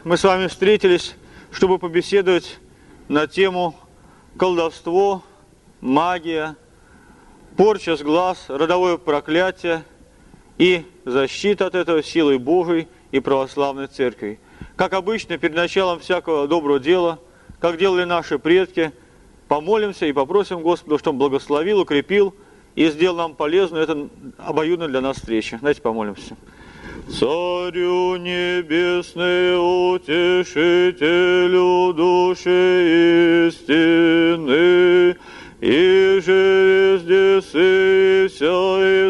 Мы с вами встретились, чтобы побеседовать на тему колдовство, магия, порча с глаз, родовое проклятие и защита от этого силой Божией и православной церкви. Как обычно, перед началом всякого доброго дела, как делали наши предки, помолимся и попросим Господа, чтобы Он благословил, укрепил и сделал нам полезную, это обоюдно для нас встреча. Давайте помолимся. Царю небесный, утешителю души истины, и же везде сы вся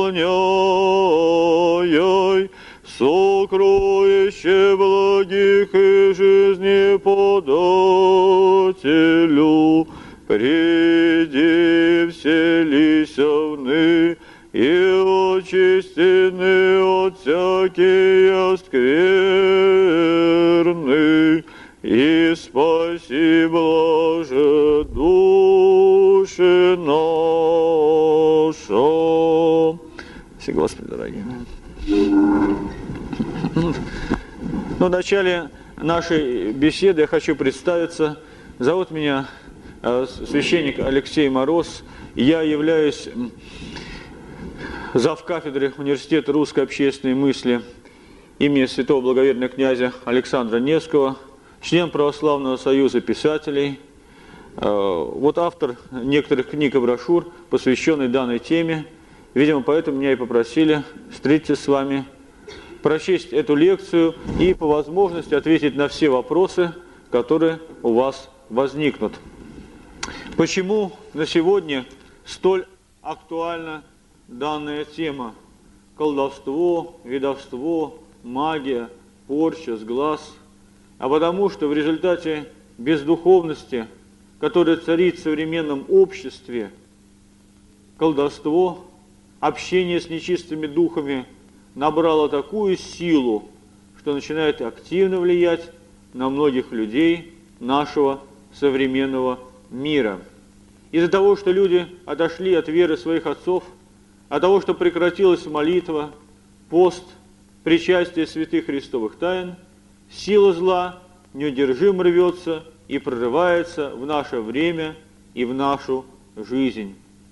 исполняй, сокровище благих и жизнеподателю, приди вселися вны, и очистены от всякие скверны, и спаси блаже души наша. Спаси, Господи, дорогие. В начале нашей беседы я хочу представиться. Зовут меня священник Алексей Мороз. Я являюсь завкафедрой Университета русской общественной мысли имени святого благоверного князя Александра Невского, член Православного союза писателей, автор некоторых книг и брошюр, посвященных данной теме. Видимо, поэтому меня и попросили встретиться с вами, прочесть эту лекцию и по возможности ответить на все вопросы, которые у вас возникнут. Почему на сегодня столь актуальна данная тема? Колдовство, ведовство, магия, порча с глаз. А потому что в результате бездуховности, которая царит в современном обществе, колдовство, общение с нечистыми духами набрало такую силу, что начинает активно влиять на многих людей нашего современного мира. Из-за того, что люди отошли от веры своих отцов, от того, что прекратилась молитва, пост, причастие святых христовых тайн, сила зла неудержимо рвется и прорывается в наше время и в нашу жизнь.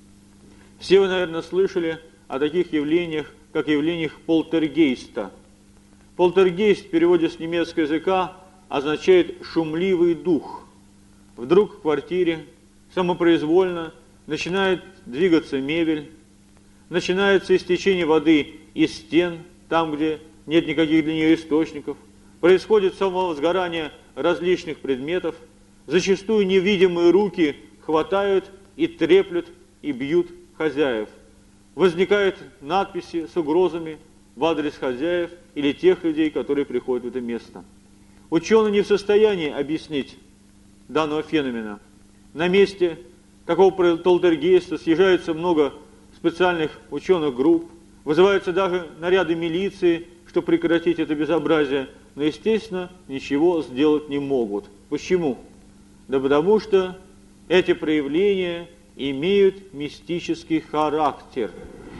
Все вы, наверное, слышали о таких явлениях, как явлениях полтергейста. Полтергейст в переводе с немецкого языка означает «шумливый дух». Вдруг в квартире самопроизвольно начинает двигаться мебель, начинается истечение воды из стен, там, где нет никаких для нее источников, происходит самовозгорание различных предметов, зачастую невидимые руки хватают и треплют и бьют хозяев. Возникают надписи с угрозами в адрес хозяев или тех людей, которые приходят в это место. Ученые не в состоянии объяснить данного феномена. На месте такого полтергейста съезжается много специальных ученых групп, вызываются даже наряды милиции, чтобы прекратить это безобразие, но, естественно, ничего сделать не могут. Почему? Да потому что эти проявления имеют мистический характер,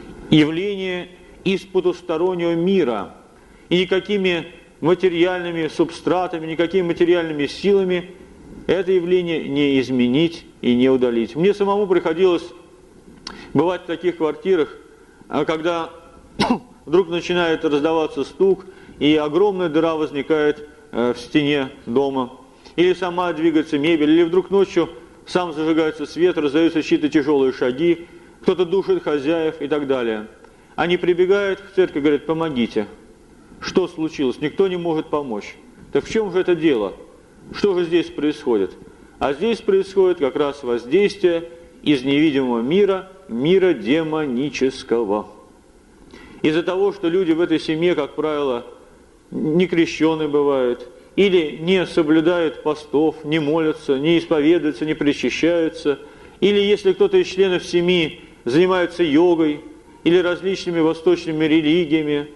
явление из потустороннего мира, и никакими материальными субстратами, никакими материальными силами это явление не изменить и не удалить. Мне самому приходилось бывать в таких квартирах, когда вдруг начинает раздаваться стук, и огромная дыра возникает в стене дома, или сама двигается мебель, или вдруг ночью сам зажигается свет, раздаются чьи-то тяжелые шаги, кто-то душит хозяев и так далее. Они прибегают в церковь и говорят: помогите. Что случилось? Никто не может помочь. Так в чем же это дело? Что же здесь происходит? А здесь происходит как раз воздействие из невидимого мира, мира демонического. Из-за того, что люди в этой семье, как правило, не крещены бывают, или не соблюдают постов, не молятся, не исповедуются, не причащаются, или если кто-то из членов семьи занимается йогой или различными восточными религиями,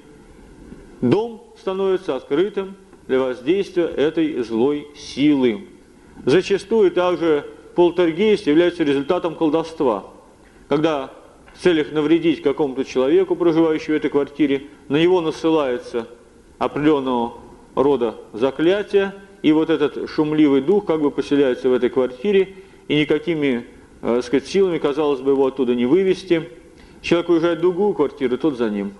дом становится открытым для воздействия этой злой силы. Зачастую также полтергейст является результатом колдовства, когда в целях навредить какому-то человеку, проживающему в этой квартире, на него насылается определенного рода заклятия, и вот этот шумливый дух как бы поселяется в этой квартире, и никакими, сказать, силами, казалось бы, его оттуда не вывести. Человек уезжает в другую квартиру, тот за ним.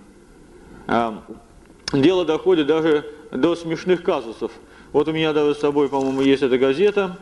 Дело доходит даже до смешных казусов. Вот у меня даже с собой, по-моему, есть эта газета.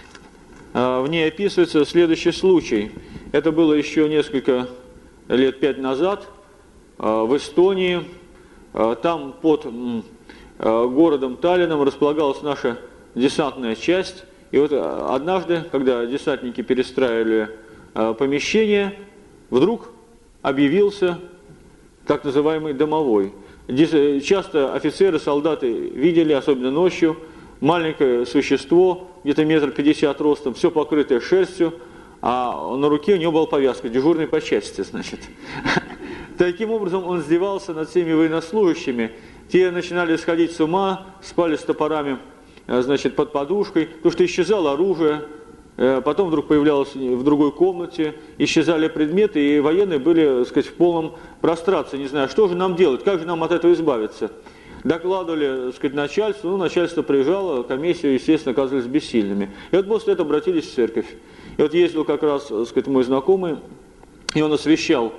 В ней описывается следующий случай. Это было еще несколько лет 5 назад в Эстонии. Там под городом Таллином располагалась наша десантная часть. И вот однажды, когда десантники перестраивали помещение, вдруг объявился так называемый домовой. Часто офицеры, солдаты видели, особенно ночью, маленькое существо, где-то 1,50 м ростом, все покрытое шерстью, а на руке у него была повязка, дежурный по части, значит. Таким образом он издевался над всеми военнослужащими. Те начинали сходить с ума, спали с топорами, значит, под подушкой, потому что исчезало оружие, потом вдруг появлялось в другой комнате, исчезали предметы, и военные были, так сказать, в полном прострации, не знаю, что же нам делать, как же нам от этого избавиться. Докладывали, так сказать, начальству, начальство приезжало, комиссию, естественно, оказались бессильными. И вот после этого обратились в церковь. И вот ездил как раз, так сказать, мой знакомый, и он освещал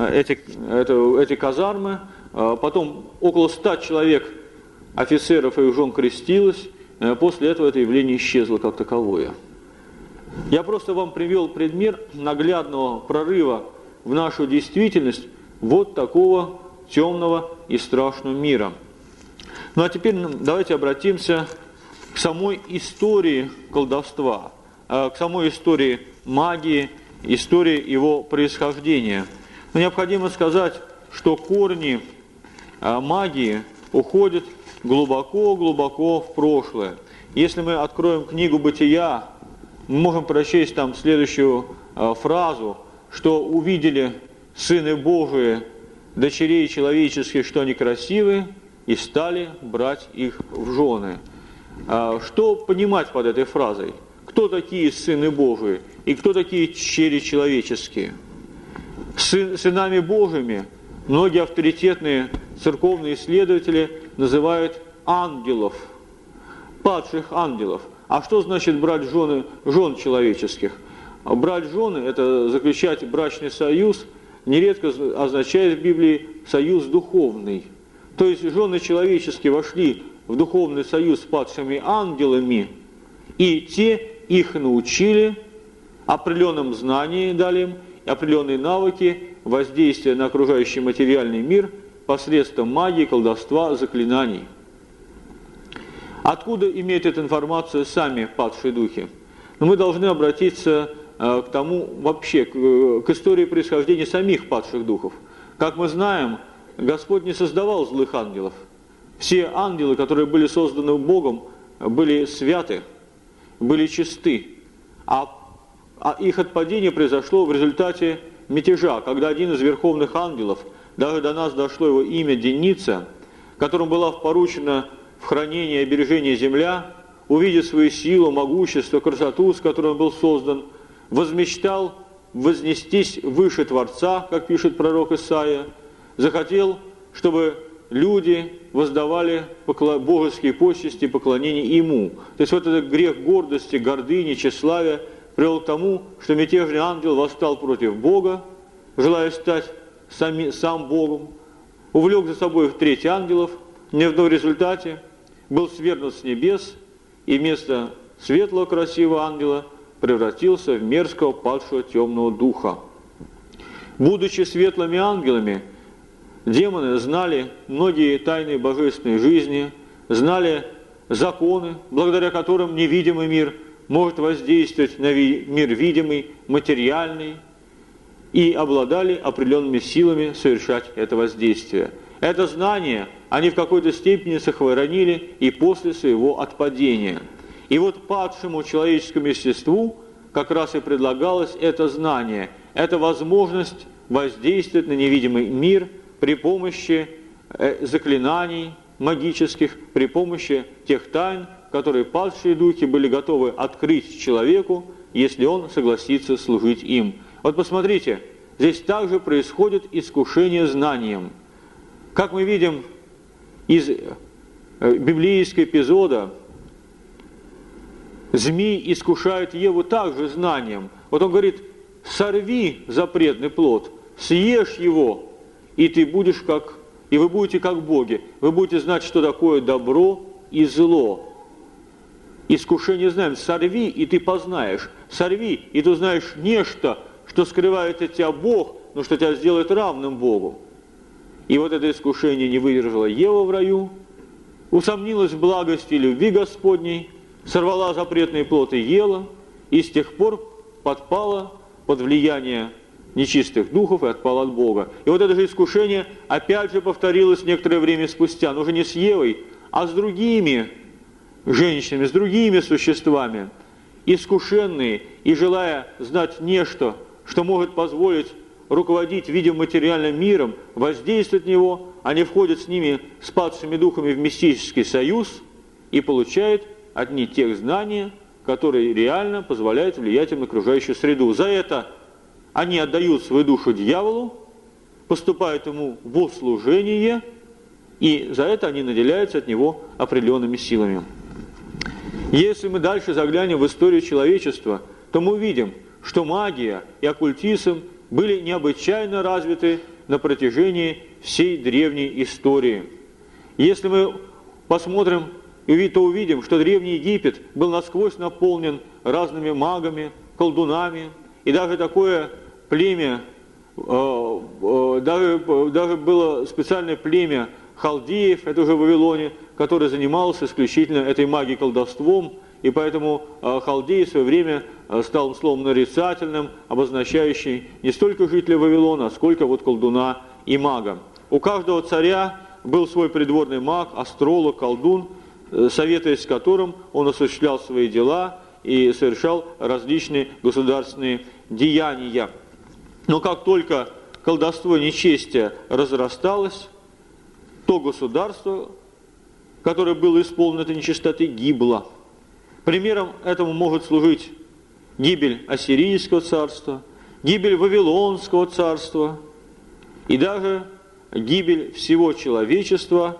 эти казармы, потом около 100 человек, офицеров и их жен крестилось, после этого это явление исчезло как таковое. Я просто вам привел пример наглядного прорыва в нашу действительность вот такого темного и страшного мира. Ну а теперь давайте обратимся к самой истории колдовства, к самой истории магии, истории его происхождения. Но необходимо сказать, что корни магии уходят глубоко-глубоко в прошлое. Если мы откроем книгу «Бытия», мы можем прочесть там следующую фразу, что увидели сыны Божии, дочерей человеческих, что они красивы, и стали брать их в жены. Что понимать под этой фразой? Кто такие сыны Божии и кто такие дочери человеческие? Сынами Божьими многие авторитетные церковные исследователи называют ангелов, падших ангелов. А что значит брать жен человеческих? Брать жены – это заключать брачный союз, нередко означает в Библии союз духовный. То есть жены человеческие вошли в духовный союз с падшими ангелами, и те их научили, определенным знаниям дали им, определенные навыки воздействия на окружающий материальный мир посредством магии, колдовства, заклинаний. Откуда имеют эту информацию сами падшие духи? Но мы должны обратиться к тому вообще, к истории происхождения самих падших духов. Как мы знаем, Господь не создавал злых ангелов. Все ангелы, которые были созданы Богом, были святы, были чисты. А их отпадение произошло в результате мятежа, когда один из верховных ангелов, даже до нас дошло его имя Деница, которому была поручена в хранении и обережении земля, увидев свою силу, могущество, красоту, с которой он был создан, возмечтал вознестись выше Творца, как пишет пророк Исаия, захотел, чтобы люди воздавали божеские почести, поклонение Ему. То есть вот этот грех гордости, гордыни, тщеславия привел к тому, что мятежный ангел восстал против Бога, желая стать сам Богом, увлек за собой треть ангелов, но в результате был свергнут с небес, и вместо светлого красивого ангела превратился в мерзкого падшего темного духа. Будучи светлыми ангелами, демоны знали многие тайны божественной жизни, знали законы, благодаря которым невидимый мир может воздействовать на мир видимый, материальный, и обладали определенными силами совершать это воздействие. Это знание они в какой-то степени сохранили и после своего отпадения. И вот падшему человеческому естеству как раз и предлагалось это знание, это возможность воздействовать на невидимый мир при помощи заклинаний магических, при помощи тех тайн, которые падшие духи были готовы открыть человеку, если он согласится служить им. Вот посмотрите, здесь также происходит искушение знанием. Как мы видим из библейского эпизода змей искушает Еву также знанием. Вот он говорит: сорви запретный плод, съешь его, и ты будешь как, и вы будете как боги. Вы будете знать, что такое добро и зло. Искушение знаем: сорви, и ты познаешь. Сорви, и ты узнаешь нечто, что скрывает от тебя Бог, но что тебя сделает равным Богу. И вот это искушение не выдержала Ева в раю, усомнилась в благости и любви Господней, сорвала запретный плод и ела, и с тех пор подпала под влияние нечистых духов и отпала от Бога. И вот это же искушение опять же повторилось некоторое время спустя, но уже не с Евой, а с другими женщинами, с другими существами, искушенные и желая знать нечто, что может позволить руководить видим материальным миром, воздействовать на него, они входят с ними, с падшими духами, в мистический союз и получают от них тех знаний, которые реально позволяют влиять им на окружающую среду. За это они отдают свою душу дьяволу, поступают ему в услужение, и за это они наделяются от него определенными силами. Если мы дальше заглянем в историю человечества, то мы увидим, что магия и оккультизм были необычайно развиты на протяжении всей древней истории. Если мы посмотрим, то увидим, что Древний Египет был насквозь наполнен разными магами, колдунами, и даже такое племя, даже было специальное племя халдеев, это уже в Вавилоне, который занимался исключительно этой магией, колдовством, и поэтому халдей в свое время стал словом нарицательным, обозначающим не столько жителя Вавилона, сколько вот колдуна и мага. У каждого царя был свой придворный маг, астролог, колдун, советуясь с которым он осуществлял свои дела и совершал различные государственные деяния. Но как только колдовство и нечестие разрасталось, то государство, которое было исполнено этой нечистоты, гибло. Примером этому может служить гибель Ассирийского царства, гибель Вавилонского царства и даже гибель всего человечества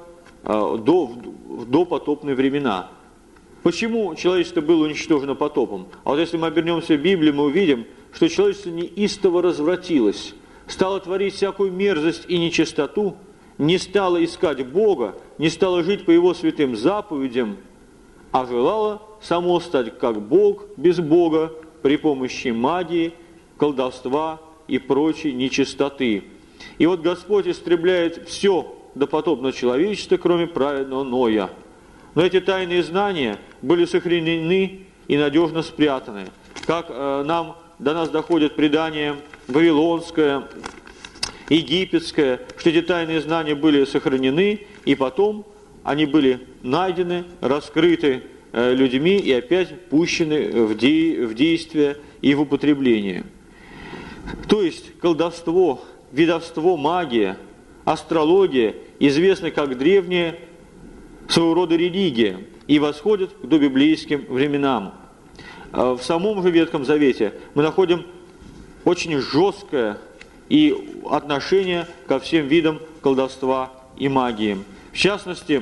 в допотопные времена. Почему человечество было уничтожено потопом? А вот если мы обернемся в Библию, мы увидим, что человечество неистово развратилось, стало творить всякую мерзость и нечистоту, не стало искать Бога, не стало жить по Его святым заповедям, а желало само стать как Бог без Бога при помощи магии, колдовства и прочей нечистоты. И вот Господь истребляет все допотопное человечество, кроме праведного Ноя. Но эти тайные знания были сохранены и надежно спрятаны. Как до нас доходит предание вавилонское, египетское, что эти тайные знания были сохранены, и потом они были найдены, раскрыты людьми и опять пущены в действие и в употребление. То есть колдовство, ведовство, магия, астрология известны как древняя своего рода религия и восходят к добиблейским временам. В самом же Ветхом Завете мы находим очень жесткое и отношение ко всем видам колдовства и магии. В частности,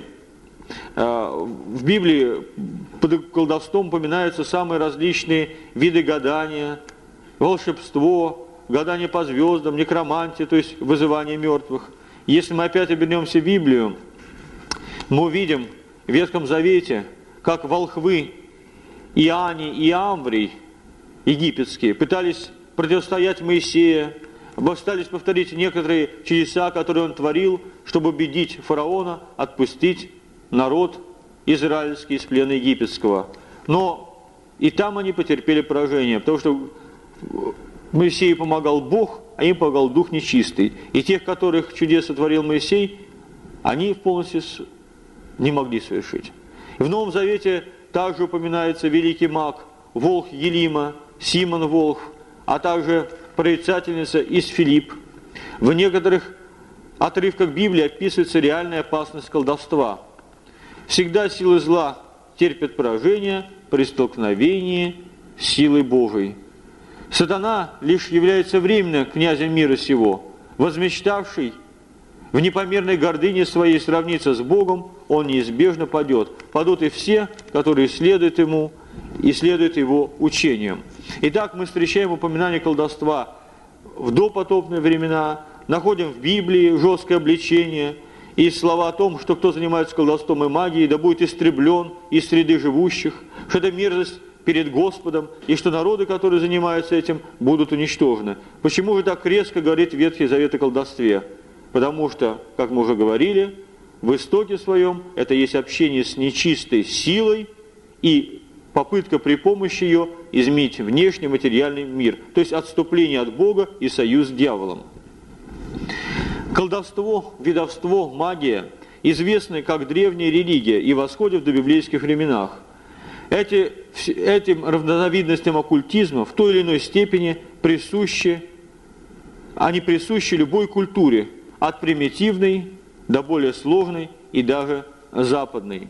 в Библии под колдовством упоминаются самые различные виды гадания, волшебство, гадание по звездам, некромантия, то есть вызывание мертвых. Если мы опять обернемся в Библию, мы увидим в Ветхом Завете, как волхвы Иани и Амврий египетские пытались противостоять Моисею, пытались повторить некоторые чудеса, которые он творил, чтобы убедить фараона отпустить народ израильский из плена египетского. Но и там они потерпели поражение, потому что Моисею помогал Бог, а им помогал дух нечистый. И тех, которых чудес сотворил Моисей, они полностью не могли совершить. В Новом Завете также упоминается великий маг Волх Елима, Симон Волх, а также прорицательница из Филипп. В некоторых отрывках Библии описывается реальная опасность колдовства. Всегда силы зла терпят поражение при столкновении с силой Божией. Сатана лишь является временно князем мира сего, возмечтавший в непомерной гордыне своей сравнится с Богом, он неизбежно падет. Падут и все, которые следуют ему и следуют его учениям. Итак, мы встречаем упоминание колдовства в допотопные времена, находим в Библии жесткое обличение и слова о том, что кто занимается колдовством и магией, да будет истреблен из среды живущих, что это мерзость перед Господом, и что народы, которые занимаются этим, будут уничтожены. Почему же так резко говорит Ветхий Завет о колдовстве? Потому что, как мы уже говорили, в истоке своем это есть общение с нечистой силой и попытка при помощи ее изменить внешний материальный мир, то есть отступление от Бога и союз с дьяволом. Колдовство, ведовство, магия известны как древняя религия и восходят в добиблейских временах. Этим разновидностям оккультизма в той или иной степени они присущи любой культуре, от примитивной до более сложной и даже западной.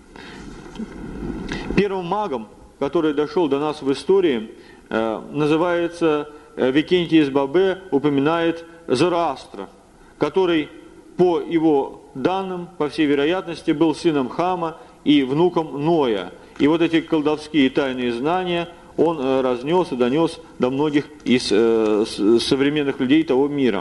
Первым магом, который дошел до нас в истории, называется Викентий из Бабе, упоминает Зороастра, который, по его данным, по всей вероятности, был сыном Хама и внуком Ноя. И вот эти колдовские тайные знания он разнес и донес до многих из современных людей того мира.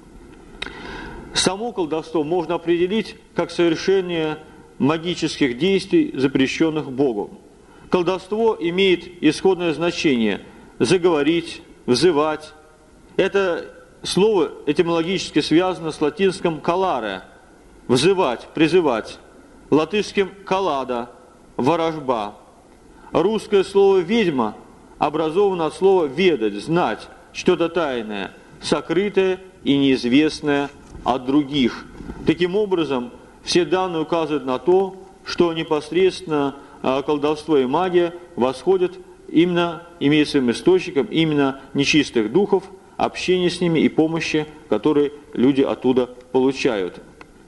Само колдовство можно определить как совершение магических действий, запрещенных Богом. Колдовство имеет исходное значение – заговорить, взывать. Это слово этимологически связано с латинским «коларе» – взывать, призывать, латышским «коллада» – ворожба. Русское слово «ведьма» образовано от слова «ведать», «знать», что-то тайное, сокрытое и неизвестное от других. Таким образом, все данные указывают на то, что непосредственно колдовство и магия восходят именно, имея своим источником именно нечистых духов, общения с ними и помощи, которые люди оттуда получают.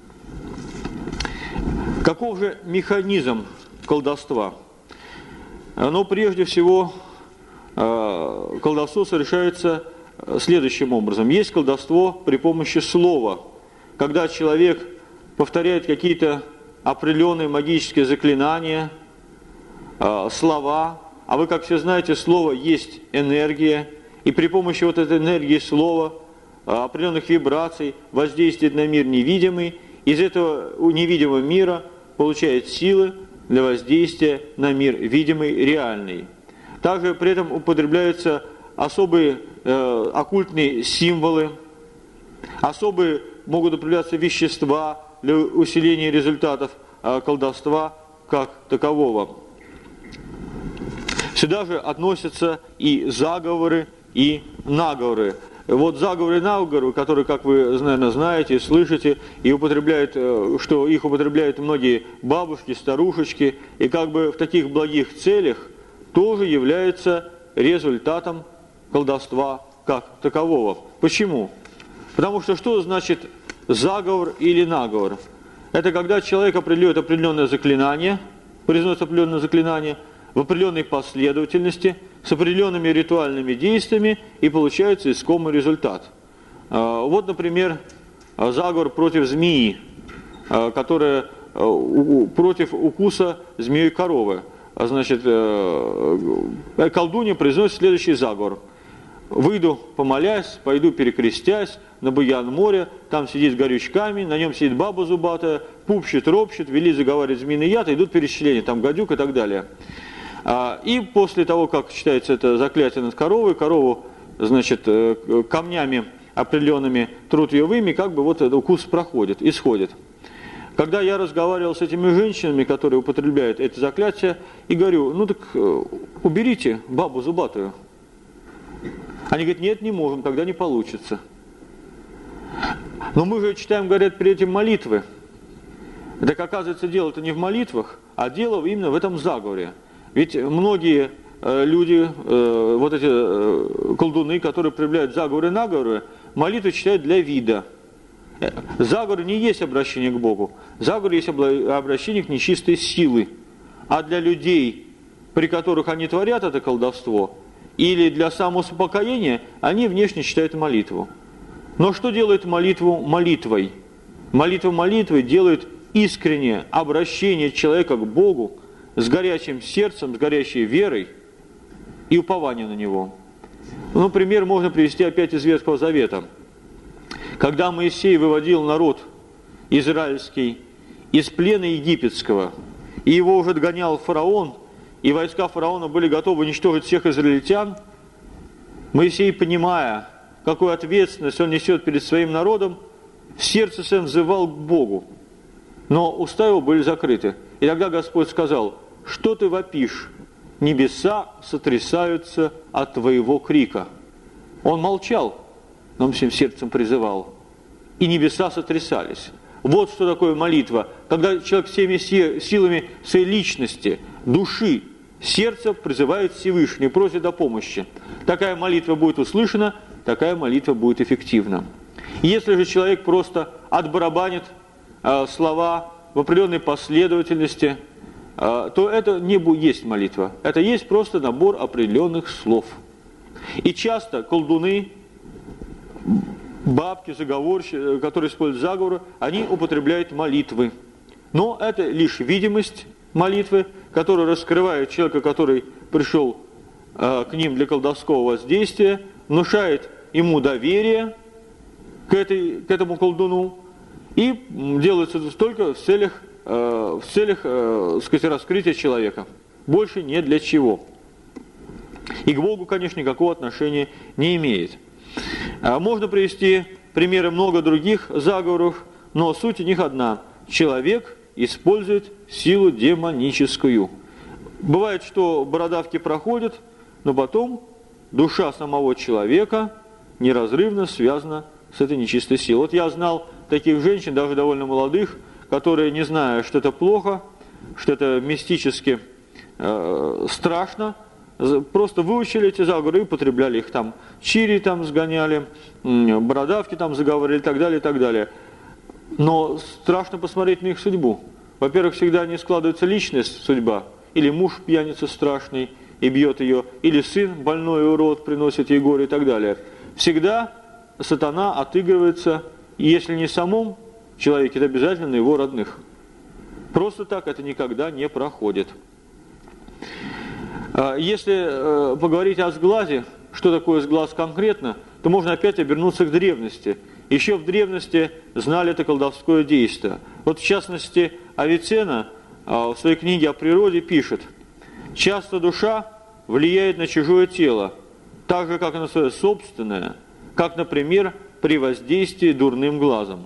Каков же механизм колдовства? Но прежде всего колдовство совершается следующим образом. Есть колдовство при помощи слова, когда человек повторяет какие-то определенные магические заклинания, слова, а вы, как все знаете, слово есть энергия, и при помощи вот этой энергии слова, определенных вибраций воздействует на мир невидимый, из этого невидимого мира получает силы для воздействия на мир видимый, реальный. Также при этом употребляются особые оккультные символы, особые могут употребляться вещества для усиления результатов колдовства как такового. Сюда же относятся и заговоры, и наговоры. Вот заговоры и наговоры, которые, как вы, наверное, знаете, слышите, и употребляют, что их употребляют многие бабушки, старушечки, и как бы в таких благих целях тоже является результатом колдовства как такового. Почему? Потому что значит заговор или наговор? Это когда человек определяет определенное заклинание, произносит определенное заклинание в определенной последовательности, с определенными ритуальными действиями, и получается искомый результат. Вот, например, заговор против змеи, которая против укуса змеей коровы. Значит, колдунья произносит следующий заговор. Выйду, помолясь, пойду перекрестясь на буян моря, там сидит с горючками, на нем сидит баба зубатая, пупщит, ропщит, вели заговаривать змеиный яд, идут перечисления, там гадюк и так далее. И после того, как читается это заклятие над коровой, корову, значит, камнями определенными трут ее вымя, как бы вот этот укус проходит, исходит. Когда я разговаривал с этими женщинами, которые употребляют это заклятие, и говорю, ну так уберите бабу зубатую. Они говорят, нет, не можем, тогда не получится. Но мы же читаем, говорят, перед этим молитвы. Так оказывается, дело-то не в молитвах, а дело именно в этом заговоре. Ведь многие люди, вот эти колдуны, которые проявляют заговоры и наговоры, молитвы читают для вида. Заговор не есть обращение к Богу. Заговор есть обращение к нечистой силы. А для людей, при которых они творят это колдовство, или для самоуспокоения, они внешне читают молитву. Но что делает молитву молитвой? Молитва молитвой делает искреннее обращение человека к Богу с горячим сердцем, с горячей верой и упованием на Него. Ну, пример можно привести опять из Ветхого Завета. Когда Моисей выводил народ израильский из плена египетского, и его уже догонял фараон, и войска фараона были готовы уничтожить всех израильтян, Моисей, понимая, какую ответственность он несет перед своим народом, в сердце своем взывал к Богу, но уста его были закрыты. И тогда Господь сказал: «Что ты вопишь? Небеса сотрясаются от твоего крика». Он молчал, но он всем сердцем призывал. И небеса сотрясались. Вот что такое молитва. Когда человек всеми силами своей личности, души, сердца призывает Всевышний, просит о помощи. Такая молитва будет услышана, такая молитва будет эффективна. Если же человек просто отбарабанит слова в определенной последовательности, то это не есть молитва. Это есть просто набор определенных слов. И часто колдуны, бабки, заговорщики, которые используют заговоры, они употребляют молитвы. Но это лишь видимость молитвы, которая раскрывает человека, который пришел к ним для колдовского воздействия, внушает ему доверие к этому колдуну, и делается это только в целях раскрытия человека. Больше не для чего. И к Богу, конечно, никакого отношения не имеет. Можно привести примеры много других заговоров, но суть у них одна. Человек использует силу демоническую. Бывает, что бородавки проходят, но потом душа самого человека неразрывно связана с этой нечистой силой. Вот я знал таких женщин, даже довольно молодых, которые, не зная, что это плохо, что это мистически страшно, просто выучили эти заговоры и употребляли их там. Чири там сгоняли, бородавки там заговорили и так далее, и так далее. Но страшно посмотреть на их судьбу. Во-первых, всегда не складывается личность, судьба. Или муж пьяница страшный и бьет ее, или сын больной и урод приносит ей горе и так далее. Всегда сатана отыгрывается, и если не в самом человеке, то обязательно на его родных. Просто так это никогда не проходит. Если поговорить о сглазе, что такое сглаз конкретно, то можно опять обернуться к древности. Еще в древности знали это колдовское действие. Вот в частности Авиценна в своей книге о природе пишет: «Часто душа влияет на чужое тело, так же, как и на свое собственное, как, например, при воздействии дурным глазом».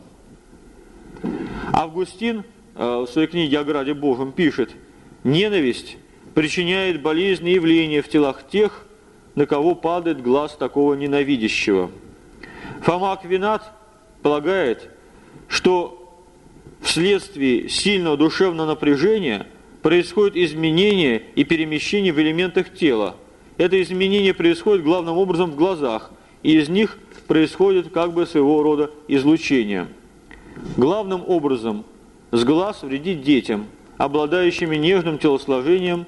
Августин в своей книге о Граде Божьем пишет: «Ненависть причиняет болезни и явления в телах тех, на кого падает глаз такого ненавидящего». Фома Аквинат полагает, что вследствие сильного душевного напряжения происходит изменение и перемещение в элементах тела. Это изменение происходит главным образом в глазах, и из них происходит как бы своего рода излучение. Главным образом с глаз вредит детям, обладающими нежным телосложением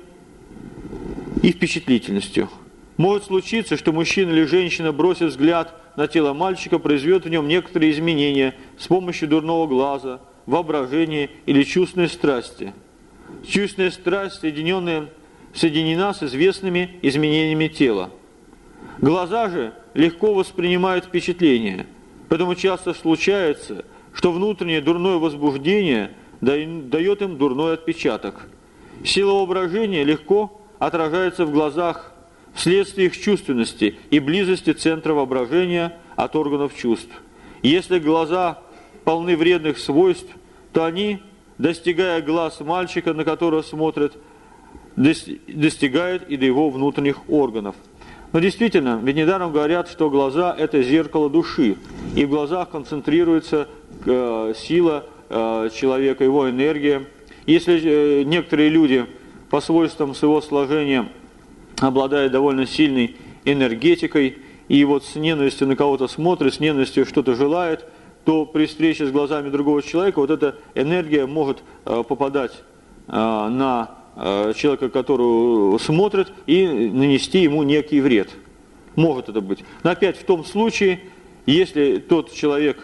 и впечатлительностью. Может случиться, что мужчина или женщина, бросив взгляд на тело мальчика, произведет в нем некоторые изменения с помощью дурного глаза, воображения или чувственной страсти. Чувственная страсть соединена с известными изменениями тела. Глаза же легко воспринимают впечатления, поэтому часто случается, что внутреннее дурное возбуждение дает им дурной отпечаток. Сила воображения легко отражается в глазах вследствие их чувственности и близости центра воображения от органов чувств. Если глаза полны вредных свойств, то они, достигая глаз мальчика, на которого смотрят, достигают и до его внутренних органов. Но действительно, ведь недаром говорят, что глаза – это зеркало души, и в глазах концентрируется сила человека, его энергия. Если некоторые люди по свойствам своего сложения обладают довольно сильной энергетикой, и вот с ненавистью на кого-то смотрит, с ненавистью что-то желает, то при встрече с глазами другого человека вот эта энергия может попадать на человека, которого смотрит, и нанести ему некий вред. Может это быть. Но опять в том случае, если тот человек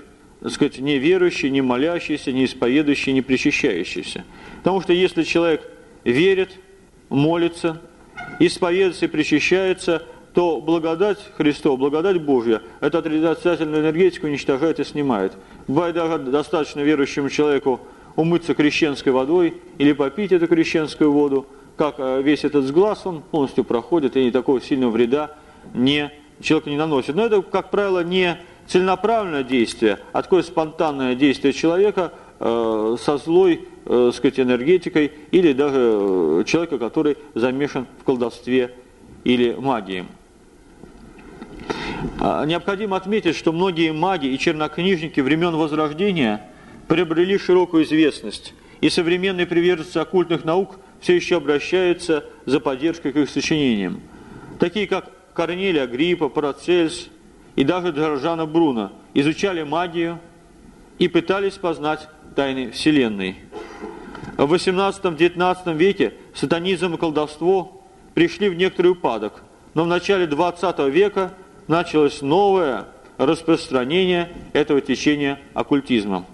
так сказать, не верующий, не молящийся, не исповедующий, не причащающийся. Потому что если человек верит, молится, исповедуется и причащается, то благодать Христова, благодать Божья, эту отрицательную энергетику уничтожает и снимает. Бывает даже достаточно верующему человеку умыться крещенской водой или попить эту крещенскую воду, как весь этот сглаз, он полностью проходит, и никакого сильного вреда человеку не наносит. Но это, как правило, не целенаправленное действие, а такое спонтанное действие человека со злой, сказать, энергетикой, или даже человека, который замешан в колдовстве или магии. Необходимо отметить, что многие маги и чернокнижники времен Возрождения приобрели широкую известность, и современные приверженцы оккультных наук все еще обращаются за поддержкой к их сочинениям. Такие как Корнелий Агриппа, Парацельс и даже Джорджано Бруно изучали магию и пытались познать тайны Вселенной. В XVIII-XIX веке сатанизм и колдовство пришли в некоторый упадок, но в начале XX века началось новое распространение этого течения оккультизма.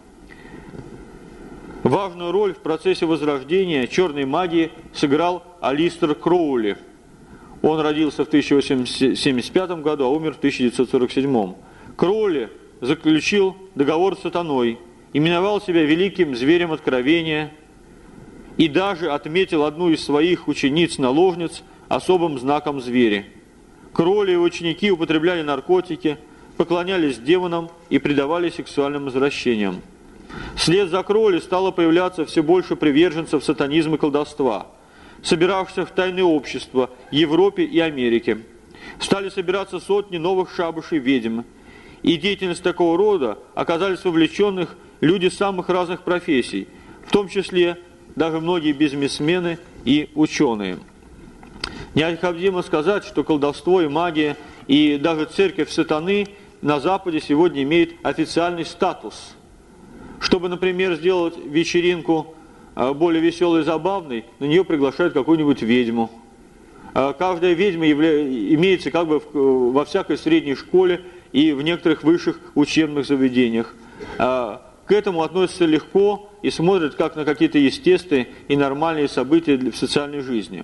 Важную роль в процессе возрождения черной магии сыграл Алистер Кроули. Он родился в 1875 году, а умер в 1947. Кроули заключил договор с сатаной, именовал себя великим зверем откровения и даже отметил одну из своих учениц-наложниц особым знаком зверя. Кроули и его ученики употребляли наркотики, поклонялись демонам и предавались сексуальным извращениям. Вслед за Кроули стало появляться все больше приверженцев сатанизма и колдовства, собиравшихся в тайные общества Европе и Америке. Стали собираться сотни новых шабашей ведьм, и деятельность такого рода оказались вовлеченных люди самых разных профессий, в том числе даже многие бизнесмены и ученые. Необходимо сказать, что колдовство и магия, и даже церковь сатаны на Западе сегодня имеет официальный статус. Чтобы, например, сделать вечеринку более веселой и забавной, на нее приглашают какую-нибудь ведьму. Каждая ведьма имеется как бы во всякой средней школе и в некоторых высших учебных заведениях. К этому относятся легко и смотрят как на какие-то естественные и нормальные события в социальной жизни.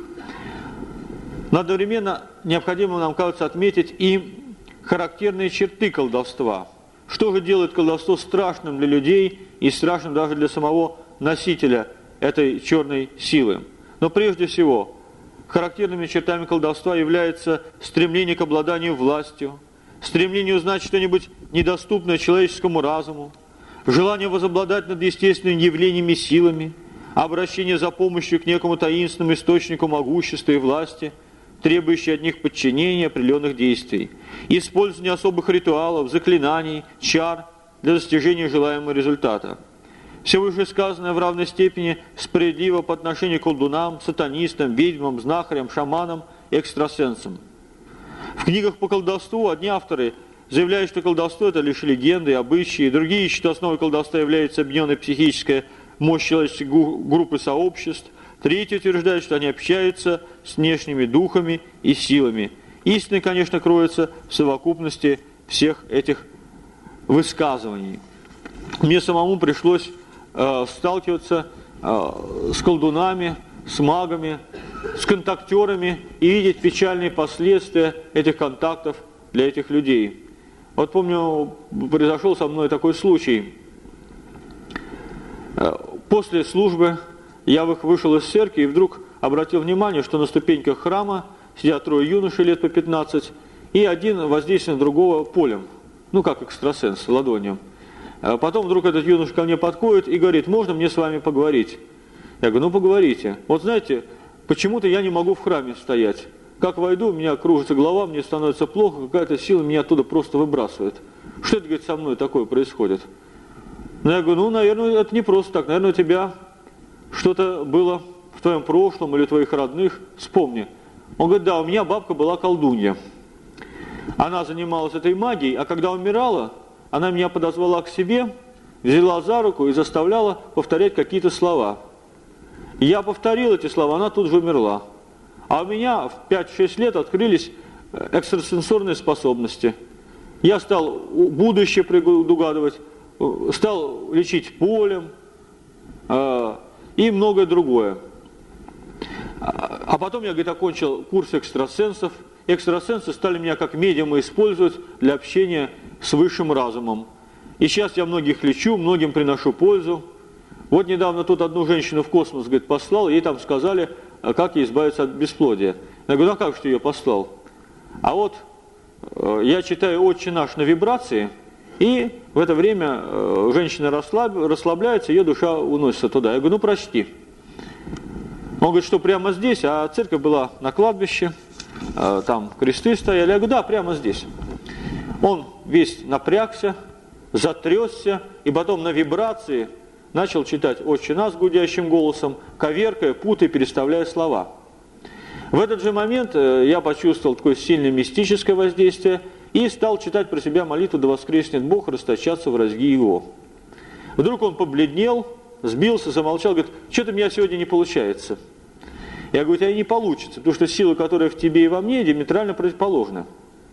Но одновременно необходимо, нам кажется, отметить и характерные черты колдовства. Что же делает колдовство страшным для людей и страшным даже для самого носителя этой черной силы? Но прежде всего, характерными чертами колдовства является стремление к обладанию властью, стремление узнать что-нибудь недоступное человеческому разуму, желание возобладать над естественными явлениями и силами, обращение за помощью к некому таинственному источнику могущества и власти, требующие от них подчинения определенных действий, использование особых ритуалов, заклинаний, чар для достижения желаемого результата. Все вышесказанное в равной степени справедливо по отношению к колдунам, сатанистам, ведьмам, знахарям, шаманам и экстрасенсам. В книгах по колдовству одни авторы заявляют, что колдовство – это лишь легенды, обычаи, другие, что основой колдовства является объединенная психическая мощь человеческой группы сообществ, третьи утверждают, что они общаются с внешними духами и силами. Истина, конечно, кроется в совокупности всех этих высказываний. Мне самому пришлось сталкиваться с колдунами, с магами, с контактерами и видеть печальные последствия этих контактов для этих людей. Вот помню, произошел со мной такой случай. После службы я вышел из церкви и вдруг обратил внимание, что на ступеньках храма сидят трое юношей лет по 15, и один воздействует на другого полем, как экстрасенс, ладонью. Потом вдруг этот юноша ко мне подходит и говорит: можно мне с вами поговорить? Я говорю: поговорите. Вот знаете, почему-то я не могу в храме стоять. Как войду, у меня кружится голова, мне становится плохо, какая-то сила меня оттуда просто выбрасывает. Что это, говорит, со мной такое происходит? Я говорю: наверное, это не просто так, наверное, у тебя что-то было в твоем прошлом или у твоих родных, вспомни. Он говорит: да, у меня бабка была колдунья. Она занималась этой магией, а когда умирала, она меня подозвала к себе, взяла за руку и заставляла повторять какие-то слова. Я повторил эти слова, она тут же умерла. А у меня в 5-6 лет открылись экстрасенсорные способности. Я стал будущее предугадывать, стал лечить полем и многое другое. А потом я, говорит, окончил курс экстрасенсов. Экстрасенсы стали меня как медиума использовать для общения с высшим разумом. И сейчас я многих лечу, многим приношу пользу. Вот недавно тут одну женщину в космос, говорит, послал, ей там сказали, как ей избавиться от бесплодия. Я говорю, ну как же ты ее послал? А вот я читаю «Отче наш» на вибрации, и в это время женщина расслабляется, ее душа уносится туда. Я говорю, ну прочти. Он говорит, что прямо здесь, а церковь была на кладбище, там кресты стояли. Я говорю, да, прямо здесь. Он весь напрягся, затрясся, и потом на вибрации начал читать «Отче наш» гудящим голосом, коверкая, путая, переставляя слова. В этот же момент я почувствовал такое сильное мистическое воздействие и стал читать про себя молитву «Да воскреснет Бог, расточаться враги Его». Вдруг он побледнел, сбился, замолчал, говорит, что-то у меня сегодня не получается. Я говорю, у тебя не получится, потому что сила, которая в тебе и во мне, диаметрально противоположна.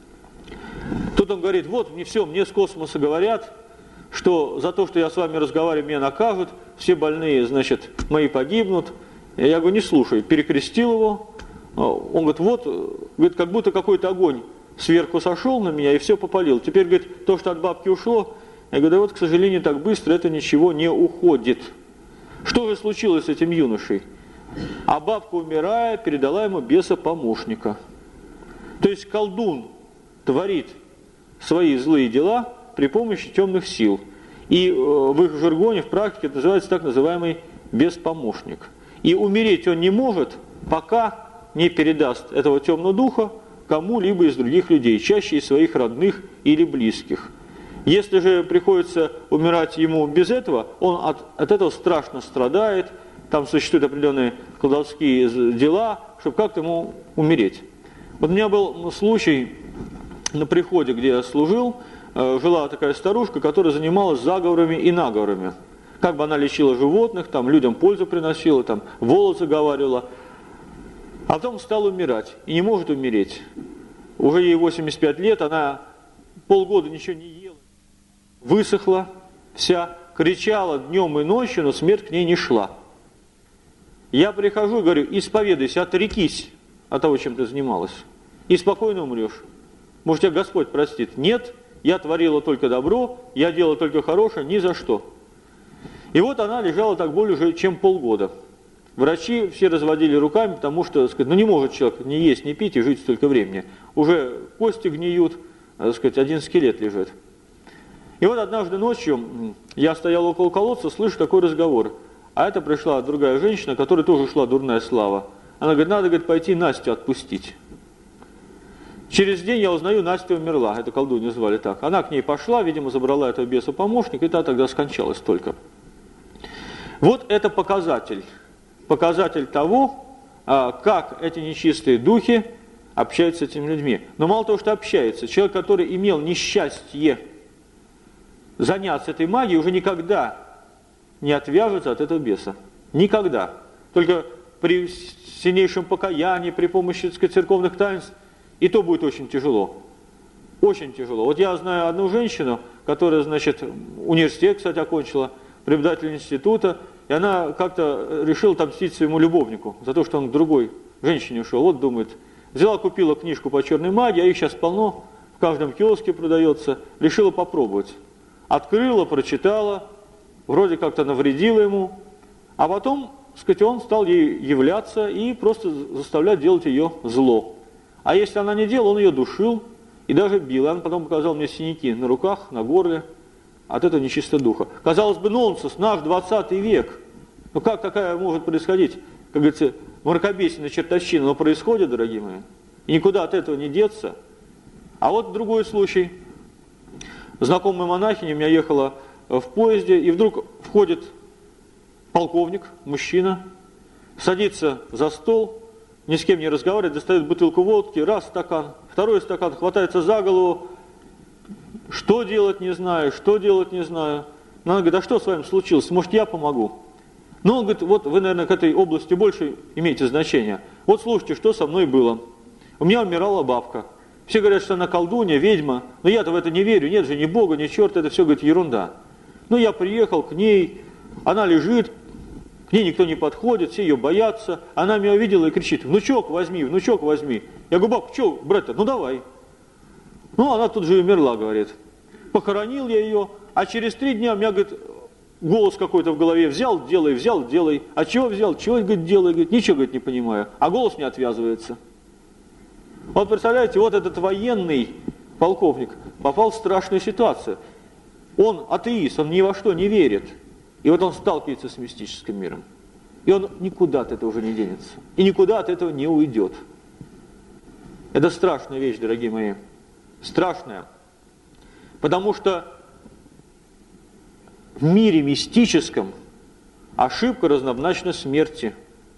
Тут он говорит, вот, не все, мне с космоса говорят, что за то, что я с вами разговариваю, меня накажут, все больные, значит, мои погибнут. Я говорю, не слушай, перекрестил его. Он говорит, вот, говорит, как будто какой-то огонь сверху сошел на меня и все попалил. Теперь, говорит, то, что от бабки ушло, я говорю, да вот, к сожалению, так быстро это ничего не уходит. Что же случилось с этим юношей? А бабка, умирая, передала ему беса-помощника. То есть колдун творит свои злые дела при помощи темных сил. И в их жаргоне, в практике это называется так называемый бес-помощник. И умереть он не может, пока не передаст этого темного духа кому-либо из других людей, чаще из своих родных или близких. Если же приходится умирать ему без этого, он от этого страшно страдает, там существуют определенные колдовские дела, чтобы как-то ему умереть. Вот у меня был случай на приходе, где я служил, жила такая старушка, которая занималась заговорами и наговорами. Как бы она лечила животных, там, людям пользу приносила, там, волосы заговаривала. А потом стала умирать и не может умереть. Уже ей 85 лет, она полгода ничего не ела, высохла вся, кричала днем и ночью, но смерть к ней не шла. Я прихожу и говорю, исповедайся, отрекись от того, чем ты занималась, и спокойно умрешь. Может, тебя Господь простит? Нет, я творила только добро, я делала только хорошее, ни за что. И вот она лежала так более уже чем полгода. Врачи все разводили руками, потому что, сказать, ну не может человек ни есть, ни пить и жить столько времени. Уже кости гниют, сказать, один скелет лежит. И вот однажды ночью я стоял около колодца, слышу такой разговор. А это пришла другая женщина, которой тоже шла дурная слава. Она говорит, надо, говорит, пойти Настю отпустить. Через день я узнаю, Настя умерла, эту колдунью звали так. Она к ней пошла, видимо, забрала этого беса-помощника, и та тогда скончалась только. Вот это показатель того, как эти нечистые духи общаются с этими людьми. Но мало того, что общаются, человек, который имел несчастье заняться этой магией, уже никогда не отвяжется от этого беса. Никогда. Только при сильнейшем покаянии, при помощи, так сказать, церковных таинств, и то будет очень тяжело. Очень тяжело. Вот я знаю одну женщину, которая, значит, университет, кстати, окончила, преподаватель института, и она как-то решила отомстить своему любовнику за то, что он к другой женщине ушел. Вот думает, взяла, купила книжку по черной магии, а их сейчас полно, в каждом киоске продается, решила попробовать. Открыла, прочитала, вроде как-то навредила ему, а потом, так сказать, он стал ей являться и просто заставлять делать ее зло. А если она не делала, он ее душил и даже бил. И она потом показала мне синяки на руках, на горле от этого нечистого духа. Казалось бы, нонсенс, наш 20 век. Ну как такая может происходить? Как говорится, мракобесие, чертовщина, но происходит, дорогие мои. И никуда от этого не деться. А вот другой случай. Знакомая монахиня у меня ехала в поезде, и вдруг входит полковник, мужчина, садится за стол, ни с кем не разговаривает, достает бутылку водки, раз стакан, второй стакан, хватается за голову, что делать не знаю, что делать не знаю. Но она говорит, а что с вами случилось, может я помогу? Ну, он говорит, вот вы, наверное, к этой области больше имеете значение. Вот слушайте, что со мной было. У меня умирала бабка. Все говорят, что она колдунья, ведьма, но я-то в это не верю, нет же ни Бога, ни черта, это все, говорит, ерунда. Ну, я приехал к ней, она лежит, к ней никто не подходит, все ее боятся. Она меня увидела и кричит: внучок возьми, внучок возьми. Я говорю: бабка, что, брат-то, ну давай. Ну, она тут же и умерла, говорит. Похоронил я ее, а через 3 дня у меня, говорит, голос какой-то в голове: взял, делай. А чего взял, чего, говорит, делай, говорит, ничего, говорит, не понимаю. А голос не отвязывается. Вот представляете, вот этот военный полковник попал в страшную ситуацию. Он атеист, он ни во что не верит. И вот он сталкивается с мистическим миром. И он никуда от этого уже не денется. И никуда от этого не уйдет. Это страшная вещь, дорогие мои. Страшная. Потому что в мире мистическом ошибка равнозначна смерти.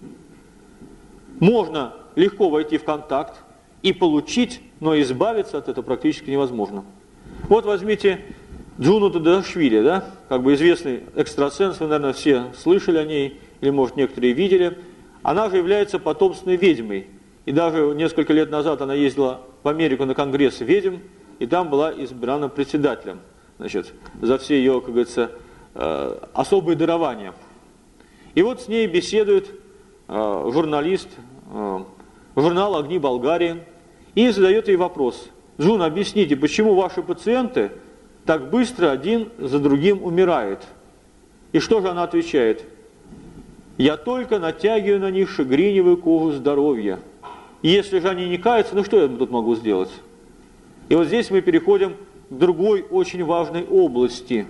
Можно легко войти в контакт и получить, но избавиться от этого практически невозможно. Вот возьмите Джуну Дадашвили, да, как бы известный экстрасенс, вы, наверное, все слышали о ней, или, может, некоторые видели. Она же является потомственной ведьмой. И даже несколько лет назад она ездила в Америку на конгресс ведьм, и там была избрана председателем, значит, за все ее, как говорится, особые дарования. И вот с ней беседует журналист журнала «Огни Болгарии» и задает ей вопрос: Джун, объясните, почему ваши пациенты так быстро один за другим умирают? И что же она отвечает? Я только натягиваю на них шагреневую кожу здоровья. Если же они не каются, ну что я тут могу сделать? И вот здесь мы переходим к другой очень важной области.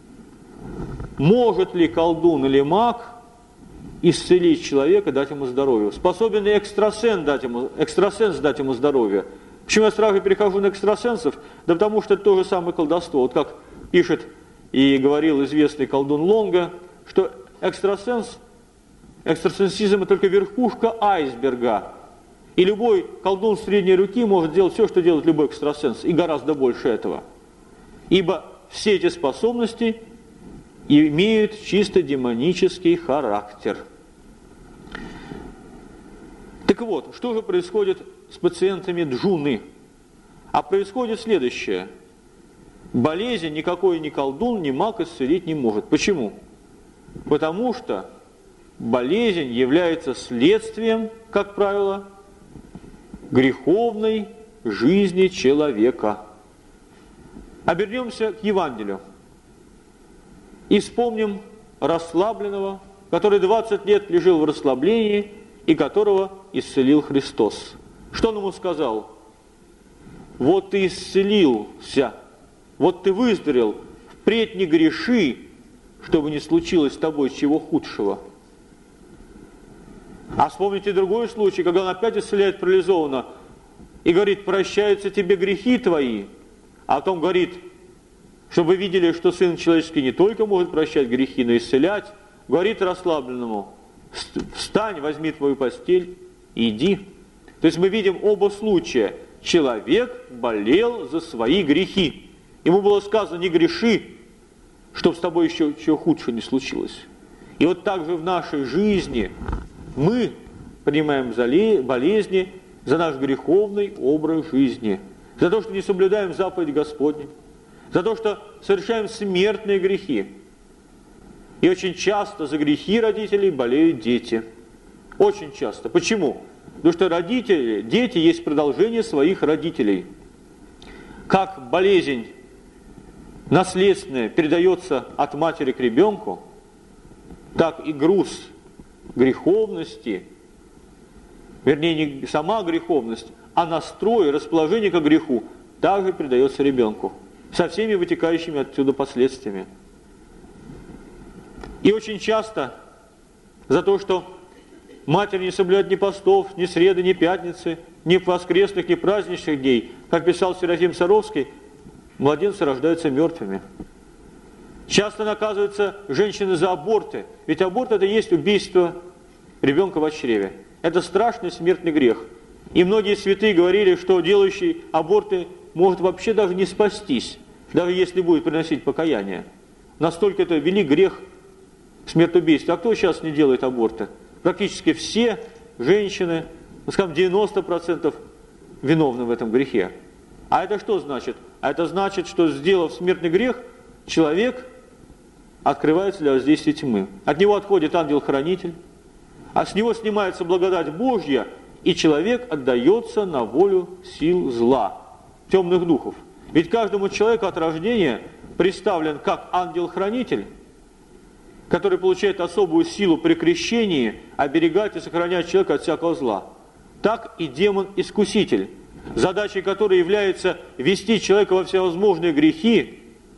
Может ли колдун или маг исцелить человека, дать ему здоровье? Способен ли экстрасенс дать ему здоровье? Почему я сразу перехожу на экстрасенсов? Да потому что это то же самое колдовство. Вот как пишет и говорил известный колдун Лонга, что экстрасенсизм – это только верхушка айсберга. И любой колдун средней руки может делать все, что делает любой экстрасенс, и гораздо больше этого. Ибо все эти способности имеют чисто демонический характер. Так вот, что же происходит с пациентами Джуны? А происходит следующее. Болезнь никакой ни колдун, ни маг исцелить не может. Почему? Потому что болезнь является следствием, как правило, греховной жизни человека. Обернемся к Евангелию и вспомним расслабленного, который 20 лет лежал в расслаблении и которого исцелил Христос. Что он ему сказал? Вот ты исцелился, вот ты выздоровел, впредь не греши, чтобы не случилось с тобой чего худшего. А вспомните другой случай, когда он опять исцеляет парализованного и говорит: прощаются тебе грехи твои, а потом говорит, чтобы вы видели, что Сын Человеческий не только может прощать грехи, но и исцелять, говорит расслабленному: встань, возьми твою постель и иди. То есть мы видим оба случая. Человек болел за свои грехи. Ему было сказано: не греши, чтобы с тобой еще чего худшего не случилось. И вот так же в нашей жизни мы принимаем болезни за наш греховный образ жизни, за то, что не соблюдаем заповедь Господню, за то, что совершаем смертные грехи. И очень часто за грехи родителей болеют дети. Очень часто. Почему? Потому что родители, дети есть продолжение своих родителей. Как болезнь наследственная передается от матери к ребенку, так и груз греховности, вернее, не сама греховность, а настрой, расположение к греху также передается ребенку, со всеми вытекающими отсюда последствиями. И очень часто за то, что матери не соблюдают ни постов, ни среды, ни пятницы, ни воскресных, ни праздничных дней, как писал Серафим Саровский, младенцы рождаются мертвыми. Часто наказываются женщины за аборты, ведь аборт – это и есть убийство ребенка в чреве. Это страшный смертный грех. И многие святые говорили, что делающий аборты может вообще даже не спастись, даже если будет приносить покаяние. Настолько это велик грех смертоубийства. А кто сейчас не делает аборты? Практически все женщины, скажем, 90% виновны в этом грехе. А это что значит? А это значит, что, сделав смертный грех, человек открывается для воздействия тьмы. От него отходит ангел-хранитель, а с него снимается благодать Божья, и человек отдается на волю сил зла, темных духов. Ведь каждому человеку от рождения представлен как ангел-хранитель, который получает особую силу при крещении оберегать и сохранять человека от всякого зла, так и демон-искуситель, задачей которой является ввести человека во всевозможные грехи,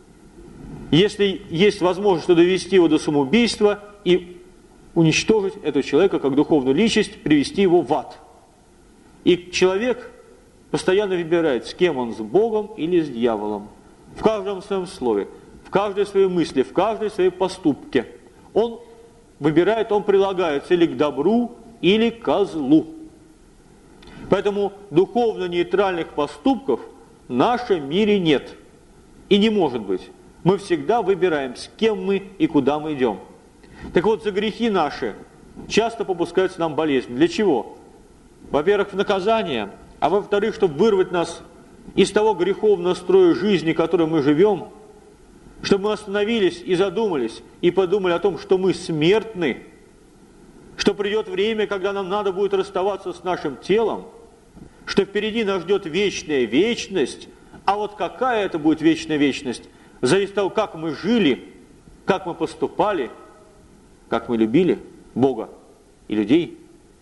если есть возможность довести его до самоубийства и уничтожить этого человека как духовную личность, привести его в ад. И человек постоянно выбирает, с кем он, с Богом или с дьяволом. В каждом своем слове, в каждой своей мысли, в каждой своей поступке. Он выбирает, он прилагается или к добру, или к злу. Поэтому духовно-нейтральных поступков в нашем мире нет и не может быть. Мы всегда выбираем, с кем мы и куда мы идем. Так вот, за грехи наши часто попускается нам болезнь. Для чего? Во-первых, в наказание, а во-вторых, чтобы вырвать нас из того греховного строя жизни, в котором мы живем, чтобы мы остановились и задумались, и подумали о том, что мы смертны, что придет время, когда нам надо будет расставаться с нашим телом, что впереди нас ждет вечная вечность, а вот какая это будет вечная вечность, зависит от того, как мы жили, как мы поступали, как мы любили Бога и людей.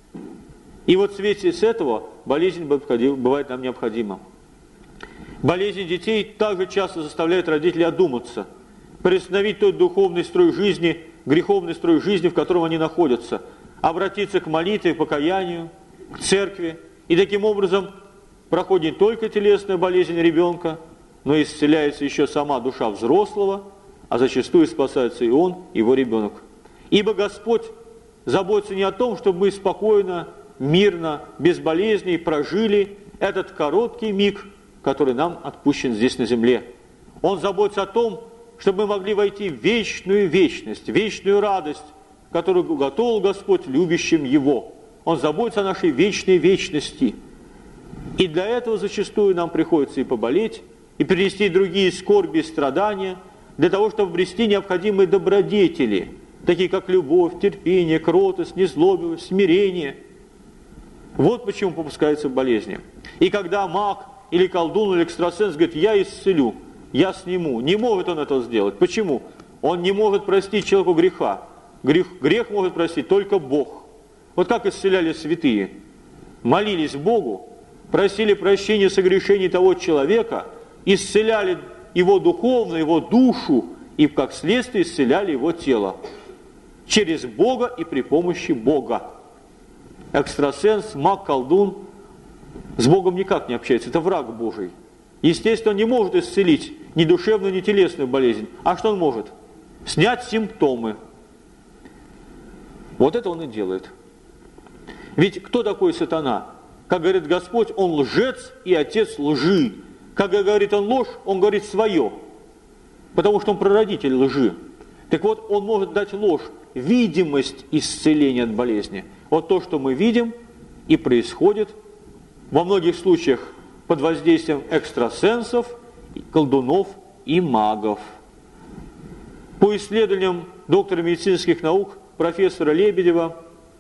И вот в свете с этого болезнь бывает нам необходима. Болезнь детей также часто заставляет родителей одуматься, приостановить тот духовный строй жизни, греховный строй жизни, в котором они находятся, обратиться к молитве, покаянию, к церкви. И таким образом проходит не только телесная болезнь ребенка, но и исцеляется еще сама душа взрослого, а зачастую спасается и он, и его ребенок. Ибо Господь заботится не о том, чтобы мы спокойно, мирно, без болезней прожили этот короткий миг, который нам отпущен здесь на земле. Он заботится о том, чтобы мы могли войти в вечную вечность, вечную радость, которую уготовил Господь любящим Его. Он заботится о нашей вечной вечности. И для этого зачастую нам приходится и поболеть, и перенести другие скорби и страдания, для того, чтобы обрести необходимые добродетели, такие как любовь, терпение, кротость, незлобивость, смирение. Вот почему попускаются болезни. И когда маг или колдун, или экстрасенс говорит, я исцелю, я сниму, не может он этого сделать. Почему? Он не может простить человеку греха. Грех может простить только Бог. Вот как исцеляли святые. Молились Богу, просили прощения согрешений того человека, исцеляли его духовно, его душу, и как следствие исцеляли его тело. Через Бога и при помощи Бога. Экстрасенс, маг, колдун с Богом никак не общается, это враг Божий. Естественно, он не может исцелить ни душевную, ни телесную болезнь. А что он может? Снять симптомы. Вот это он и делает. Ведь кто такой сатана? Как говорит Господь, он лжец и отец лжи. Как говорит он ложь, он говорит свое. Потому что он прародитель лжи. Так вот, он может дать ложь, видимость исцеления от болезни. Вот то, что мы видим, и происходит во многих случаях под воздействием экстрасенсов, колдунов и магов. По исследованиям доктора медицинских наук профессора Лебедева,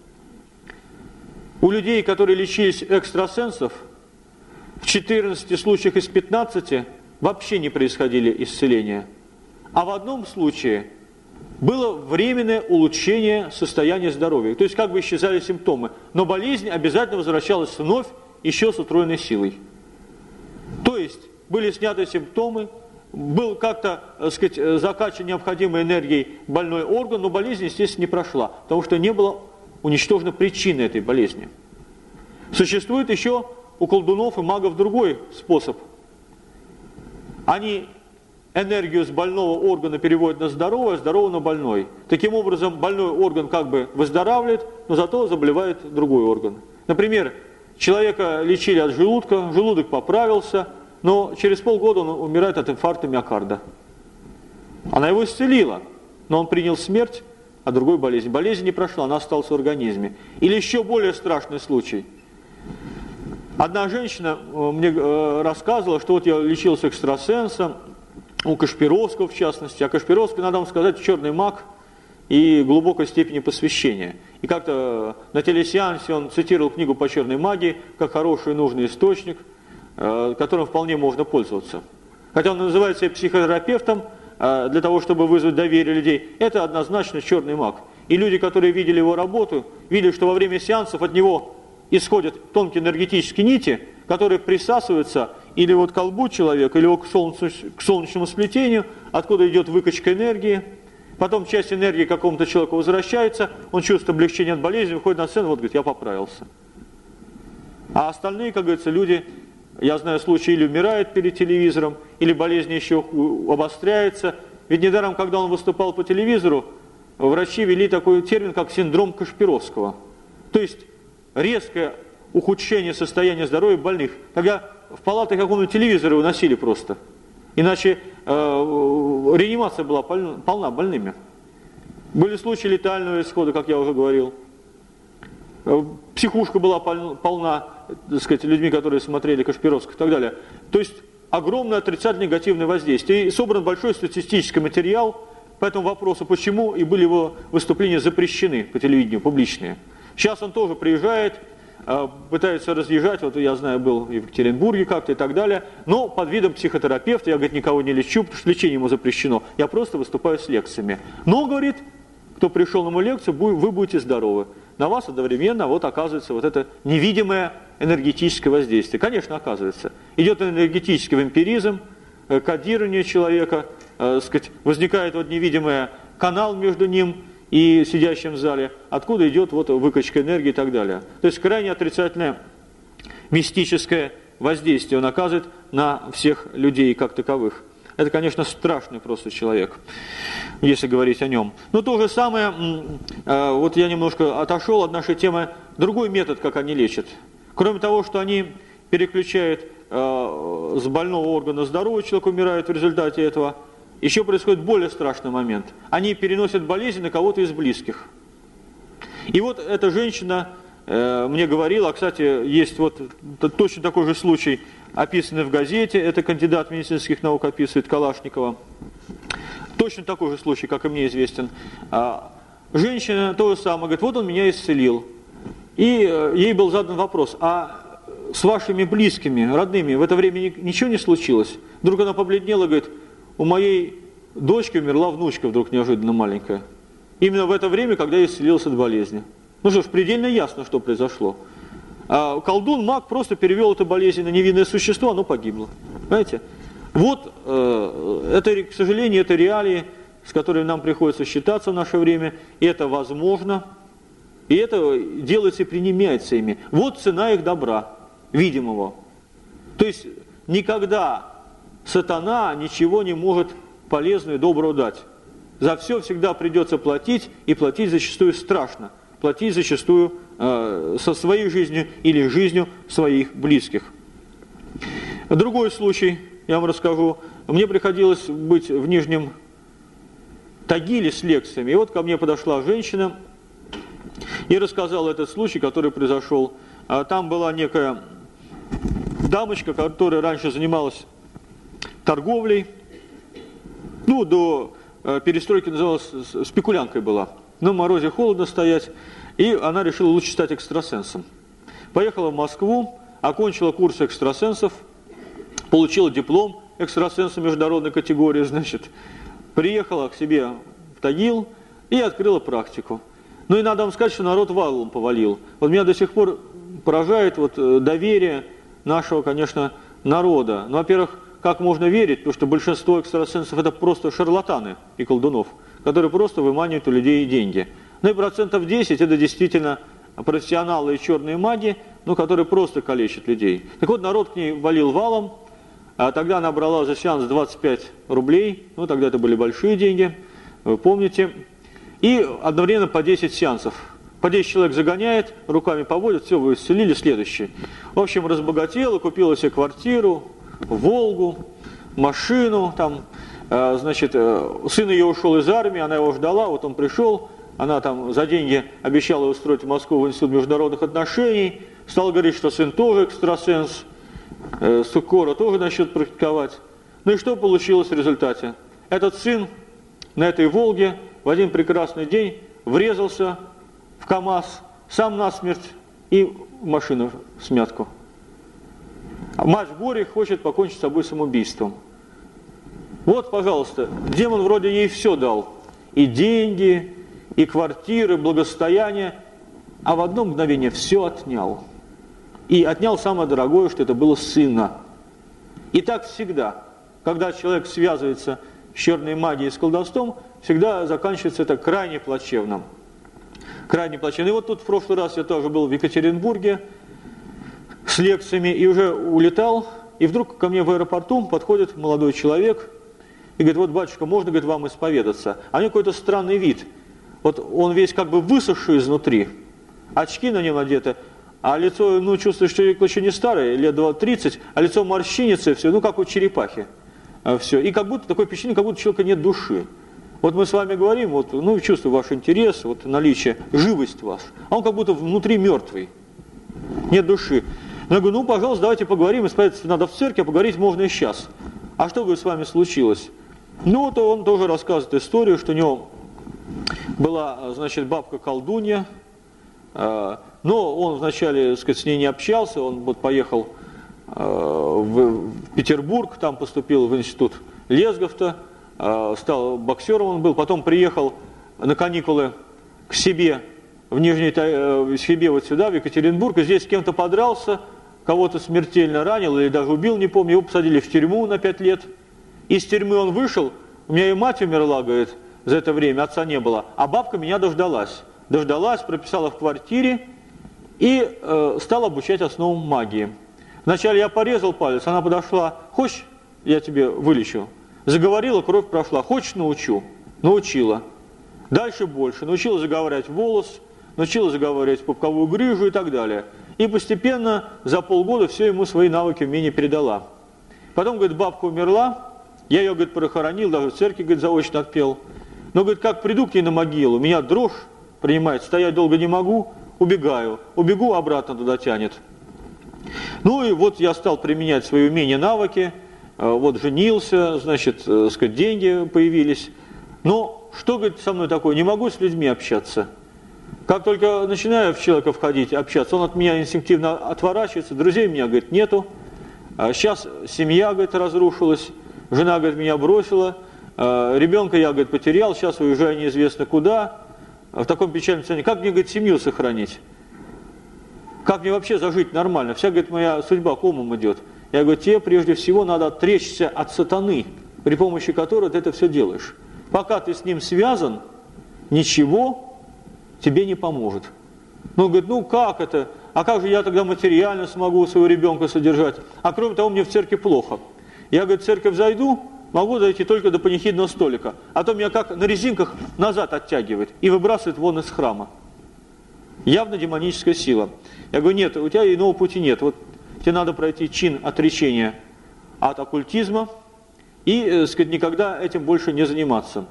у людей, которые лечились экстрасенсов, в 14 случаях из 15 вообще не происходили исцеления. А в одном случае было временное улучшение состояния здоровья. То есть как бы исчезали симптомы. Но болезнь обязательно возвращалась вновь еще с утроенной силой. То есть были сняты симптомы, был как-то, закачан необходимой энергией больной орган, но болезнь, естественно, не прошла, потому что не было уничтожена причина этой болезни. Существует еще у колдунов и магов другой способ. Они энергию с больного органа переводят на здоровый, а здоровый на больной. Таким образом, больной орган как бы выздоравливает, но зато заболевает другой орган. Например, человека лечили от желудка, желудок поправился, но через полгода он умирает от инфаркта миокарда. Она его исцелила, но он принял смерть от другой болезни. Болезнь не прошла, она осталась в организме. Или еще более страшный случай. Одна женщина мне рассказывала, что вот я лечился экстрасенсом, у Кашпировского в частности. А Кашпировский, надо вам сказать, черный маг и глубокой степени посвящения. И как-то на телесеансе он цитировал книгу по черной магии как хороший и нужный источник, которым вполне можно пользоваться. Хотя он называет себя психотерапевтом, для того, чтобы вызвать доверие людей, это однозначно черный маг. И люди, которые видели его работу, видели, что во время сеансов от него исходят тонкие энергетические нити, которые присасываются или вот к колбу человека, или к солнечному сплетению, откуда идет выкачка энергии. Потом часть энергии какому-то человеку возвращается, он чувствует облегчение от болезни, выходит на сцену, вот говорит, я поправился. А остальные, как говорится, люди, я знаю случаи, или умирают перед телевизором, или болезнь еще обостряется. Ведь недаром, когда он выступал по телевизору, врачи ввели такой термин, как синдром Кашпировского. То есть резкое ухудшение состояния здоровья больных. Когда в палаты какого-нибудь телевизора выносили просто. Иначе реанимация была полна больными. Были случаи летального исхода, как я уже говорил. Психушка была полна, так сказать, людьми, которые смотрели Кашпировского и так далее. То есть огромное отрицательное негативное воздействие. И собран большой статистический материал по этому вопросу, почему и были его выступления запрещены по телевидению, публичные. Сейчас он тоже приезжает, пытается разъезжать, вот я знаю, был в Екатеринбурге как-то и так далее, но под видом психотерапевта, я, говорит, никого не лечу, потому что лечение ему запрещено, я просто выступаю с лекциями. Но, говорит, кто пришел на мою лекцию, вы будете здоровы. На вас одновременно вот оказывается вот это невидимое энергетическое воздействие. Конечно, оказывается. Идет энергетический вампиризм, кодирование человека, сказать, возникает вот невидимый канал между ним и сидящим в зале, откуда идет вот выкачка энергии и так далее. То есть крайне отрицательное мистическое воздействие он оказывает на всех людей как таковых. Это, конечно, страшный просто человек, если говорить о нем. Но то же самое, вот я немножко отошел от нашей темы, другой метод, как они лечат. Кроме того, что они переключают с больного органа здорового человека, умирает в результате этого, еще происходит более страшный момент. Они переносят болезнь на кого-то из близких. И вот эта женщина мне говорила, кстати, есть вот точно такой же случай, описанный в газете, это кандидат медицинских наук описывает, Калашникова. Точно такой же случай, как и мне известен. Женщина то же самое, говорит, вот он меня исцелил. И ей был задан вопрос, а с вашими близкими, родными в это время ничего не случилось? Вдруг она побледнела, говорит, у моей дочки умерла внучка вдруг неожиданно маленькая. Именно в это время, когда я исцелился от болезни. Ну что ж, предельно ясно, что произошло. А колдун, маг просто перевел эту болезнь на невинное существо, оно погибло. Понимаете? Вот, это, к сожалению, это реалии, с которыми нам приходится считаться в наше время, и это возможно, и это делается и принимается ими. Вот цена их добра, видимого. То есть никогда сатана ничего не может полезного и доброго дать. За все всегда придется платить, и платить зачастую страшно. Платить зачастую со своей жизнью или жизнью своих близких. Другой случай, я вам расскажу. Мне приходилось быть в Нижнем Тагиле с лекциями. И вот ко мне подошла женщина и рассказала этот случай, который произошел. Там была некая дамочка, которая раньше занималась торговлей. Ну, до перестройки называлась, спекулянткой была. На морозе холодно стоять. И она решила лучше стать экстрасенсом. Поехала в Москву, окончила курс экстрасенсов, получила диплом экстрасенса международной категории, значит, приехала к себе в Тагил и открыла практику. Ну и надо вам сказать, что народ валом повалил. Вот меня до сих пор поражает вот доверие нашего, конечно, народа. Ну, во-первых, как можно верить, потому что большинство экстрасенсов это просто шарлатаны и колдунов, которые просто выманивают у людей деньги. Ну и 10% это действительно профессионалы и черные маги, ну, которые просто калечат людей. Так вот, народ к ней валил валом, а тогда она брала за сеанс 25 рублей, ну, тогда это были большие деньги, вы помните, и одновременно по 10 сеансов. По 10 человек загоняет, руками поводит, все, вы исцелили, следующий. В общем, разбогатела, купила себе квартиру, Волгу, машину, там, значит, сын ее ушел из армии, она его ждала, вот он пришел, она там за деньги обещала устроить в Москву в Институт международных отношений, стала говорить, что сын тоже экстрасенс, скоро тоже начнет практиковать. Ну и что получилось в результате? Этот сын на этой «Волге» в один прекрасный день врезался в КамАЗ, сам насмерть и в машину в смятку. А мать в горе хочет покончить с собой самоубийством. Вот, пожалуйста, демон вроде ей все дал. И деньги, и квартиры, благосостояние. А в одно мгновение все отнял. И отнял самое дорогое, что это было сына. И так всегда. Когда человек связывается с черной магией, с колдовством, всегда заканчивается это крайне плачевно. Крайне плачевно. И вот тут в прошлый раз я тоже был в Екатеринбурге с лекциями и уже улетал. И вдруг ко мне в аэропорту подходит молодой человек и говорит: вот, батюшка, можно, говорит, вам исповедаться? А у него какой-то странный вид. Вот он весь как бы высохший изнутри, очки на нем надеты, а лицо, ну, чувствуешь, что человек еще не старый, лет 30, а лицо морщинится, все, ну, как у черепахи. Все. И как будто такое впечатление, как будто у человека нет души. Вот мы с вами говорим, вот, ну, чувствую ваш интерес, вот наличие, живость у вас, а он как будто внутри мертвый, нет души. Я говорю: ну, пожалуйста, давайте поговорим, исповедаться надо в церкви, а поговорить можно и сейчас. А что, говорит, с вами случилось? Ну, вот он тоже рассказывает историю, что у него была, значит, бабка-колдунья, но он вначале, так сказать, с ней не общался, он вот поехал в Петербург, там поступил в институт Лесговта, стал боксером он был, потом приехал на каникулы к себе в себе вот сюда, в Екатеринбург, и здесь с кем-то подрался, кого-то смертельно ранил или даже убил, не помню, его посадили в тюрьму на 5 лет. Из тюрьмы он вышел, у меня и мать умерла, говорит, за это время, отца не было, а бабка меня дождалась. Дождалась, прописала в квартире и стала обучать основам магии. Вначале я порезал палец, она подошла: хочешь, я тебе вылечу? Заговорила, кровь прошла. Хочешь, научу? Научила. Дальше больше. Научила заговаривать волос, научила заговаривать пупковую грыжу и так далее. И постепенно за полгода все ему свои навыки, умения передала. Потом, говорит, бабка умерла, я ее, говорит, похоронил, даже в церкви, говорит, заочно отпел. Но, говорит, как приду к ней на могилу, меня дрожь принимает, стоять долго не могу, убегаю. Убегу, обратно туда тянет. Ну и вот я стал применять свои умения, навыки, вот женился, значит, сказать, деньги появились. Но что, говорит, со мной такое? Не могу с людьми общаться. Как только начинаю в человека входить, общаться, он от меня инстинктивно отворачивается, друзей у меня, говорит, нету. Сейчас семья, говорит, разрушилась, жена, говорит, меня бросила, ребенка я, говорит, потерял, сейчас уезжаю неизвестно куда, в таком печальном состоянии. Как мне, говорит, семью сохранить? Как мне вообще зажить нормально? Вся, говорит, моя судьба комом идет. Я говорю: тебе прежде всего надо отречься от сатаны, при помощи которой ты это все делаешь. Пока ты с ним связан, ничего тебе не поможет. Ну, говорит, ну как это? А как же я тогда материально смогу своего ребенка содержать? А кроме того, мне в церкви плохо. Я, говорит, в церковь зайду, могу зайти только до панихидного столика. А то меня как на резинках назад оттягивает и выбрасывает вон из храма. Явно демоническая сила. Я говорю: нет, у тебя иного пути нет. Вот тебе надо пройти чин отречения от оккультизма и, сказать, никогда этим больше не заниматься.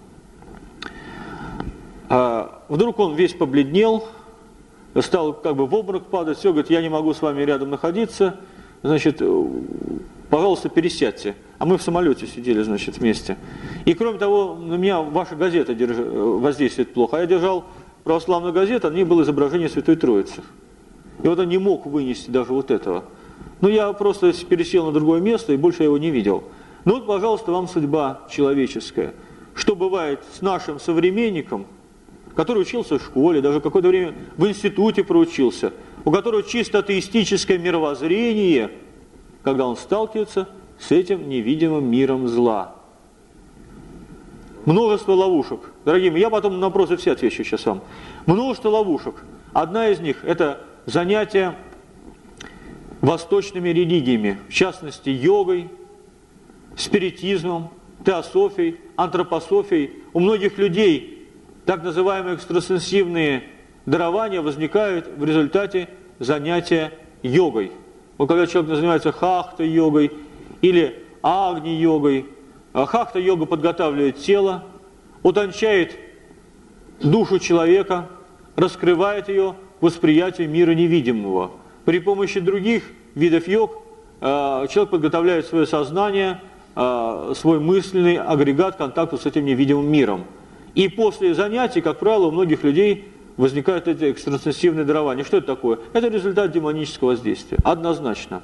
Вдруг он весь побледнел, стал как бы в обморок падать, все, говорит: я не могу с вами рядом находиться, значит, пожалуйста, пересядьте. А мы в самолете сидели, значит, вместе. И кроме того, на меня ваша газета воздействует плохо. А я держал православную газету, на ней было изображение Святой Троицы. И вот он не мог вынести даже вот этого. Ну, я просто пересел на другое место и больше я его не видел. Ну вот, пожалуйста, вам судьба человеческая. Что бывает с нашим современником, который учился в школе, даже какое-то время в институте проучился, у которого чисто атеистическое мировоззрение, когда он сталкивается с этим невидимым миром зла. Множество ловушек. Дорогие мои, я потом на вопросы все отвечу сейчас вам. Множество ловушек. Одна из них – это занятие восточными религиями, в частности, йогой, спиритизмом, теософией, антропософией. У многих людей так называемые экстрасенсивные дарования возникают в результате занятия йогой. Вот когда человек занимается хахта-йогой или агни-йогой, хахта-йога подготавливает тело, утончает душу человека, раскрывает ее восприятие мира невидимого. При помощи других видов йог человек подготавливает свое сознание, свой мысленный агрегат контакта с этим невидимым миром. И после занятий, как правило, у многих людей возникают эти экстрасенсивные дарования. Что это такое? Это результат демонического воздействия. Однозначно.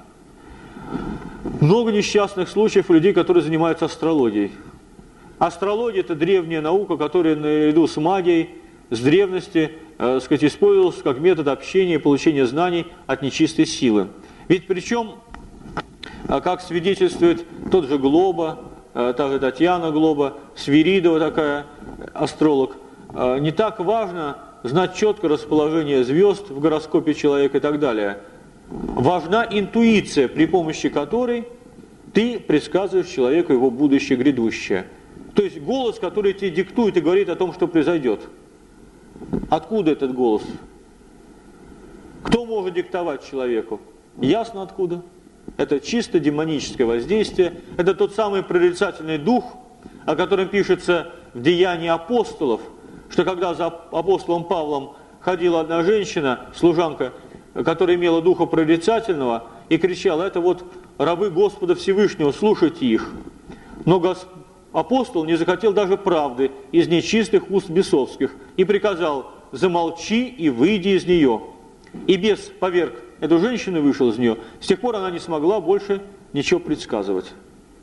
Много несчастных случаев у людей, которые занимаются астрологией. Астрология – это древняя наука, которая наряду с магией, с древности, использовалась как метод общения и получения знаний от нечистой силы. Ведь причем, как свидетельствует тот же Глоба, та же Татьяна Глоба, Свиридова такая, астролог, не так важно знать четко расположение звезд в гороскопе человека и так далее. Важна интуиция, при помощи которой ты предсказываешь человеку его будущее, грядущее. То есть голос, который тебе диктует и говорит о том, что произойдет. Откуда этот голос? Кто может диктовать человеку? Ясно откуда. Это чисто демоническое воздействие. Это тот самый прорицательный дух, о котором пишется в Деянии апостолов, что когда за апостолом Павлом ходила одна женщина, служанка, которая имела духа прорицательного, и кричала: это вот рабы Господа Всевышнего, слушайте их. Но апостол не захотел даже правды из нечистых уст бесовских и приказал: замолчи и выйди из нее. И бес поверг эту женщину и вышел из нее. С тех пор она не смогла больше ничего предсказывать.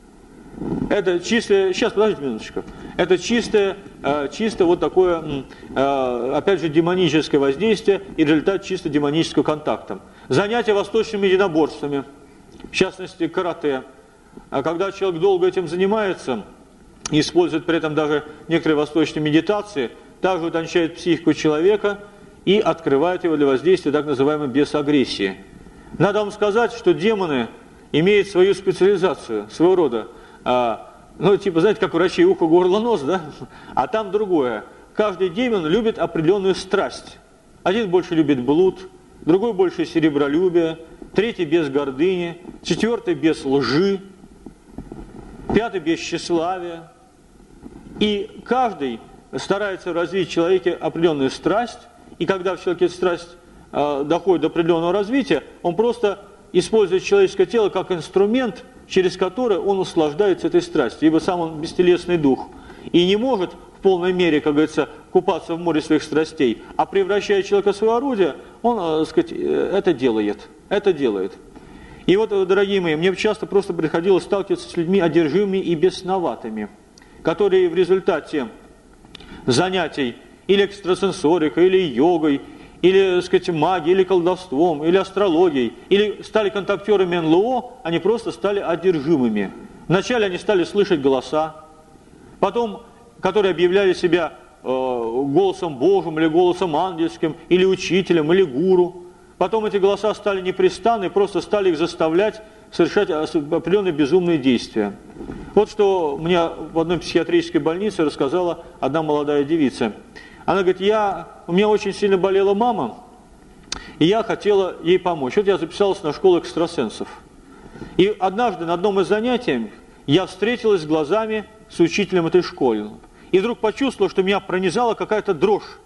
Это чистое, сейчас, подождите минуточку, это чисто вот такое, опять же, демоническое воздействие и результат чисто демонического контакта. Занятия восточными единоборствами, в частности, карате. А когда человек долго этим занимается, использует при этом даже некоторые восточные медитации, также утончает психику человека и открывает его для воздействия так называемой бесагрессии. Надо вам сказать, что демоны имеют свою специализацию, своего рода. Знаете, как врачи ухо, горло, нос, да? А там другое. Каждый демон любит определенную страсть. Один больше любит блуд, другой больше серебролюбия, третий без гордыни, четвертый без лжи, пятый без тщеславия. И каждый старается развить в человеке определенную страсть, и когда в человеке страсть доходит до определенного развития, он просто использует человеческое тело как инструмент, через который он наслаждается этой страстью, ибо сам он бестелесный дух и не может в полной мере, как говорится, купаться в море своих страстей, а превращая человека в свое орудие, он, это делает. И вот, дорогие мои, мне часто просто приходилось сталкиваться с людьми одержимыми и бесноватыми, которые в результате занятий или экстрасенсорикой, или йогой, или, магией, или колдовством, или астрологией, или стали контактерами НЛО, они просто стали одержимыми. Вначале они стали слышать голоса, потом, которые объявляли себя голосом Божьим, или голосом ангельским, или учителем, или гуру. Потом эти голоса стали непрестанны, просто стали их заставлять совершать определенные безумные действия. Вот что мне в одной психиатрической больнице рассказала одна молодая девица. Она говорит: у меня очень сильно болела мама, и я хотела ей помочь. Вот я записалась на школу экстрасенсов. И однажды на одном из занятий я встретилась глазами с учителем этой школы. И вдруг почувствовала, что меня пронизала какая-то дрожь.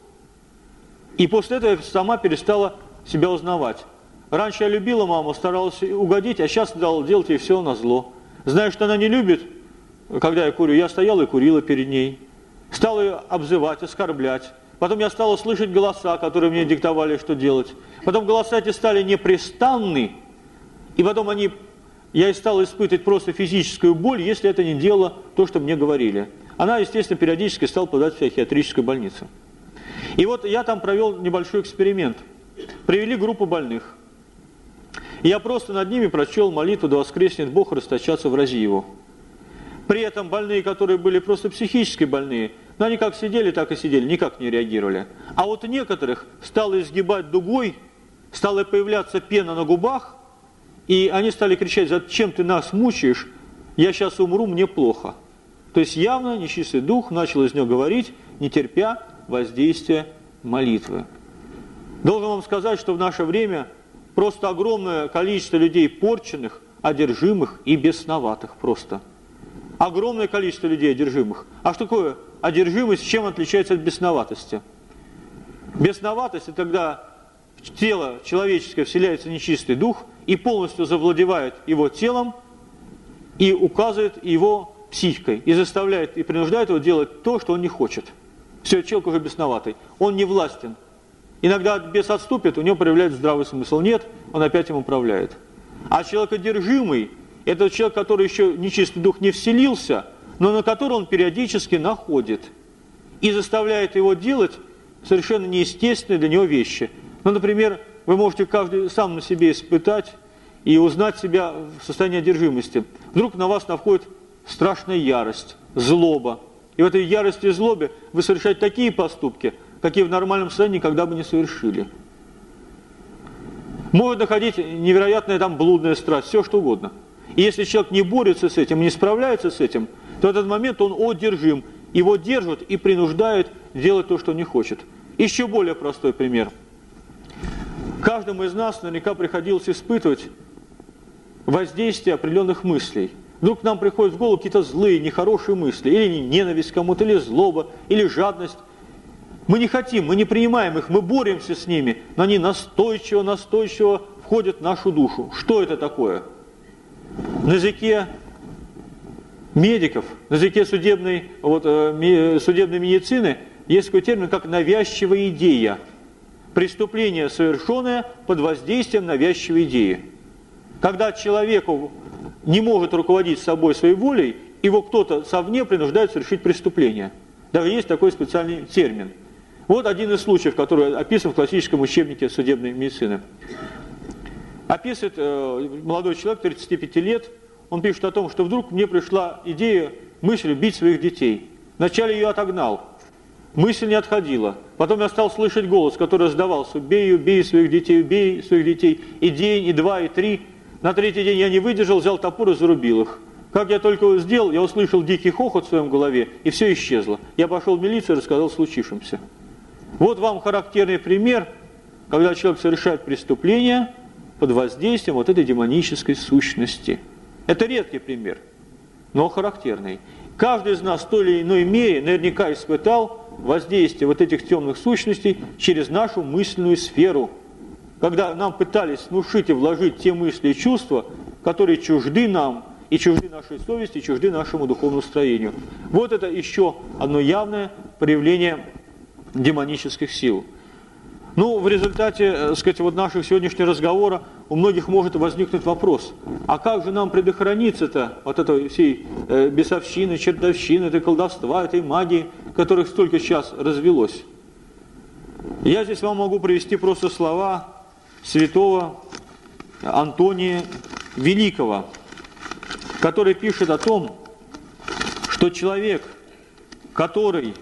И после этого я сама перестала себя узнавать. Раньше я любила маму, старалась угодить, а сейчас стала делать ей все назло. Зная, что она не любит, когда я курю, я стояла и курила перед ней. Стал ее обзывать, оскорблять. Потом я стала слышать голоса, которые мне диктовали, что делать. Потом голоса эти стали непрестанны, и потом я и стала испытывать просто физическую боль, если это не делала то, что мне говорили. Она, естественно, периодически стала попадать в психиатрическую больницу. И вот я там провел небольшой эксперимент. Привели группу больных. И я просто над ними прочел молитву: «Да воскреснет Бог, расточаться врази Его». При этом больные, которые были просто психически больные, но они как сидели, так и сидели, никак не реагировали. А вот у некоторых стало изгибать дугой, стала появляться пена на губах, и они стали кричать: «Зачем ты нас мучаешь? Я сейчас умру, мне плохо». То есть явно нечистый дух начал из него говорить, не терпя воздействия молитвы. Должен вам сказать, что в наше время просто огромное количество людей порченных, одержимых и бесноватых просто. Огромное количество людей одержимых. А что такое одержимость, чем отличается от бесноватости? Бесноватость – это когда в тело человеческое вселяется нечистый дух и полностью завладевает его телом, и указывает его психикой, и заставляет, и принуждает его делать то, что он не хочет. Все, человек уже бесноватый, он не властен. Иногда бес отступит, у него проявляется здравый смысл. Нет, он опять им управляет. А человек одержимый, это человек, который еще нечистый дух не вселился, но на который он периодически находит и заставляет его делать совершенно неестественные для него вещи. Ну, например, вы можете каждый сам на себе испытать и узнать себя в состоянии одержимости. Вдруг на вас находит страшная ярость, злоба. И в этой ярости и злобе вы совершаете такие поступки, какие в нормальном состоянии никогда бы не совершили. Может находить невероятная там блудная страсть, все что угодно. И если человек не борется с этим, не справляется с этим, то в этот момент он одержим. Его держат и принуждают делать то, что он не хочет. Еще более простой пример. Каждому из нас наверняка приходилось испытывать воздействие определенных мыслей. Вдруг к нам приходят в голову какие-то злые, нехорошие мысли, или ненависть к кому-то, или злоба, или жадность. Мы не хотим, мы не принимаем их, мы боремся с ними, но они настойчиво входят в нашу душу. Что это такое? На языке медиков, на языке судебной медицины есть такой термин, как навязчивая идея. Преступление, совершенное под воздействием навязчивой идеи. Когда человеку не может руководить собой своей волей, его кто-то совне принуждает совершить преступление. Даже есть такой специальный термин. Вот один из случаев, который описан в классическом учебнике судебной медицины. Описывает молодой человек, 35 лет, он пишет о том, что вдруг мне пришла идея, мысль убить своих детей. Вначале ее отогнал, мысль не отходила. Потом я стал слышать голос, который раздавался: убей своих детей, убей своих детей. И день, и два, и три. На третий день я не выдержал, взял топор и зарубил их. Как я только его сделал, я услышал дикий хохот в своем голове, и все исчезло. Я пошел в милицию и рассказал о случившемся. Вот вам характерный пример, когда человек совершает преступление под воздействием вот этой демонической сущности. Это редкий пример, но характерный. Каждый из нас в той или иной мере наверняка испытал воздействие вот этих темных сущностей через нашу мысленную сферу, когда нам пытались внушить и вложить те мысли и чувства, которые чужды нам, и чужды нашей совести, и чужды нашему духовному строению. Вот это еще одно явное проявление демонических сил. Ну, в результате, вот нашего сегодняшнего разговора у многих может возникнуть вопрос: а как же нам предохраниться-то от этой всей бесовщины, чертовщины, этой колдовства, этой магии, которых столько сейчас развелось? Я здесь вам могу привести просто слова святого Антония Великого, который пишет о том, что человек, который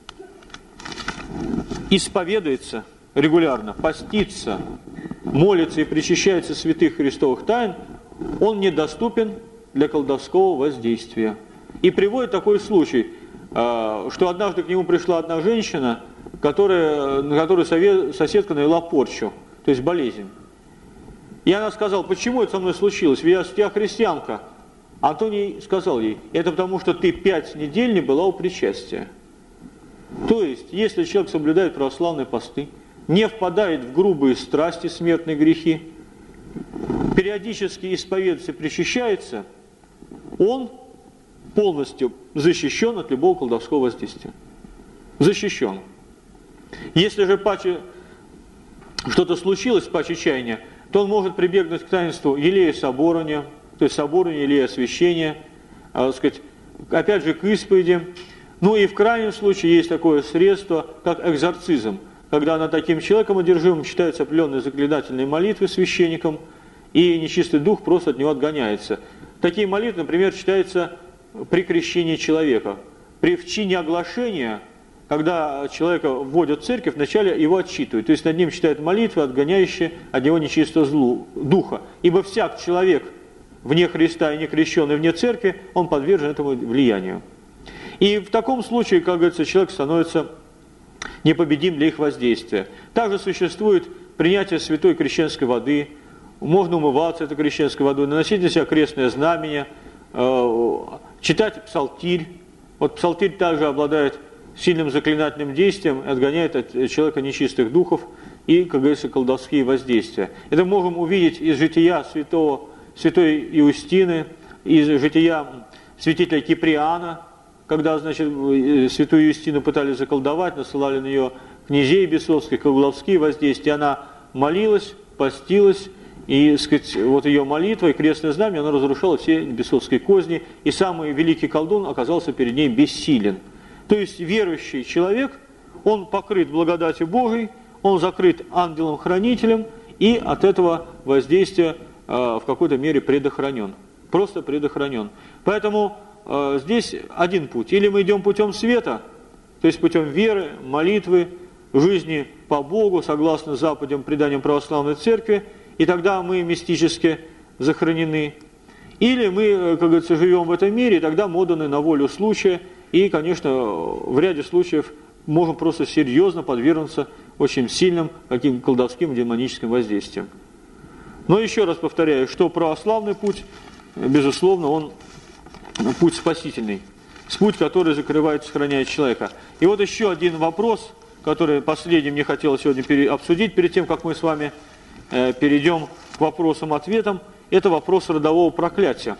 исповедуется регулярно, постится, молится и причащается святых христовых тайн, он недоступен для колдовского воздействия. И приводит такой случай, что однажды к нему пришла одна женщина, на которую соседка навела порчу, то есть болезнь. И она сказала: почему это со мной случилось? Ведь я христианка. Антоний сказал ей: это потому, что ты 5 недель не была у причастия. То есть, если человек соблюдает православные посты, не впадает в грубые страсти, смертные грехи, периодически исповедуется, причащается, он полностью защищен от любого колдовского воздействия. Защищен. Если же паче что-то случилось, паче чаяния, то он может прибегнуть к таинству елея соборания, то есть соборания, елея освящения, опять же к исповеди. Ну и в крайнем случае есть такое средство, как экзорцизм, когда над таким человеком одержимым читаются определенные заклинательные молитвы священником, и нечистый дух просто от него отгоняется. Такие молитвы, например, читаются при крещении человека. В чине оглашения, когда человека вводят в церковь, вначале его отчитывают, то есть над ним читают молитвы, отгоняющие от него нечистого духа. Ибо всяк человек вне Христа и не крещенный вне церкви, он подвержен этому влиянию. И в таком случае, как говорится, человек становится непобедим для их воздействия. Также существует принятие святой крещенской воды, можно умываться этой крещенской водой, наносить на себя крестное знамение, читать псалтирь. Вот псалтирь также обладает сильным заклинательным действием, отгоняет от человека нечистых духов и, как говорится, колдовские воздействия. Это мы можем увидеть из жития святой Иустины, из жития святителя Киприана, когда, значит, святую Юстину пытались заколдовать, насылали на нее князей бесовских, колдовские воздействия, она молилась, постилась, и, сказать, вот ее молитва и крестное знамя, она разрушала все бесовские козни, и самый великий колдун оказался перед ней бессилен. То есть верующий человек, он покрыт благодатью Божией, он закрыт ангелом-хранителем, и от этого воздействия в какой-то мере предохранен. Просто предохранен. Поэтому здесь один путь. Или мы идем путем света, то есть путем веры, молитвы, жизни по Богу, согласно заповедям, преданиям православной церкви, и тогда мы мистически захоронены. Или мы, как говорится, живем в этом мире, и тогда мы отданы на волю случая, и, конечно, в ряде случаев можем просто серьезно подвергнуться очень сильным каким колдовским демоническим воздействиям. Но еще раз повторяю, что православный путь, безусловно, он путь спасительный, путь, который закрывает, сохраняет человека. И вот еще один вопрос, который последним мне хотелось сегодня обсудить, перед тем, как мы с вами перейдем к вопросам-ответам, это вопрос родового проклятия.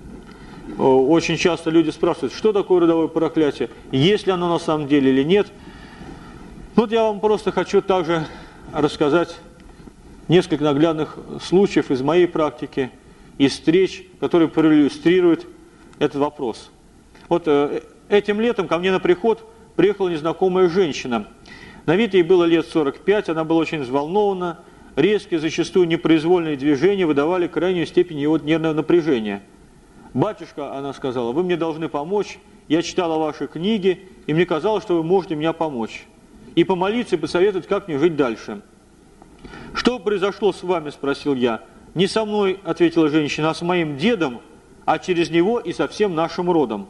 Очень часто люди спрашивают, что такое родовое проклятие, есть ли оно на самом деле или нет. Вот я вам просто хочу также рассказать несколько наглядных случаев из моей практики, из встреч, которые проиллюстрируют этот вопрос. Вот этим летом ко мне на приход приехала незнакомая женщина. На вид ей было лет 45, она была очень взволнована. Резкие, зачастую непроизвольные движения выдавали крайнюю степень его нервного напряжения. «Батюшка», она сказала, — «вы мне должны помочь. Я читала ваши книги, и мне казалось, что вы можете мне помочь. И помолиться, и посоветовать, как мне жить дальше». «Что произошло с вами?» – спросил я. «Не со мной», – ответила женщина, – «а с моим дедом, а через него и со всем нашим родом».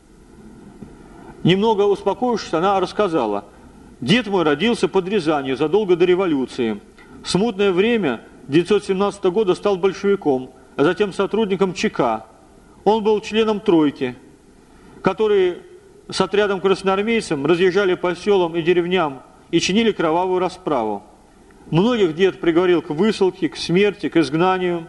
Немного успокоившись, она рассказала. «Дед мой родился под Рязанью задолго до революции. В смутное время 1917 года стал большевиком, а затем сотрудником ЧК. Он был членом тройки, которые с отрядом красноармейцев разъезжали по селам и деревням и чинили кровавую расправу. Многих дед приговорил к высылке, к смерти, к изгнанию.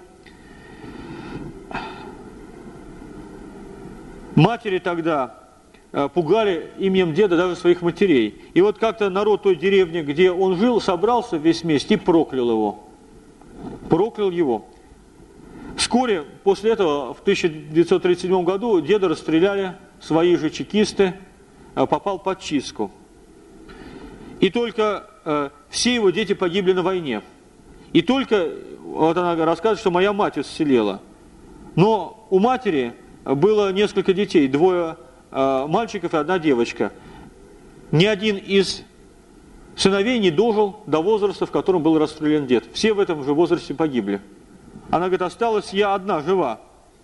Матери тогда пугали именем деда даже своих матерей. И вот как-то народ той деревни, где он жил, собрался весь вместе и проклял его. Проклял его. Вскоре после этого, в 1937 году, деда расстреляли свои же чекисты, попал под чистку. И только все его дети погибли на войне. И только, вот она рассказывает, что моя мать исцелела. Но у матери было несколько детей, 2 мальчиков и 1 девочка. Ни один из сыновей не дожил до возраста, в котором был расстрелян дед. Все в этом же возрасте погибли. Она говорит, осталась я одна, жива.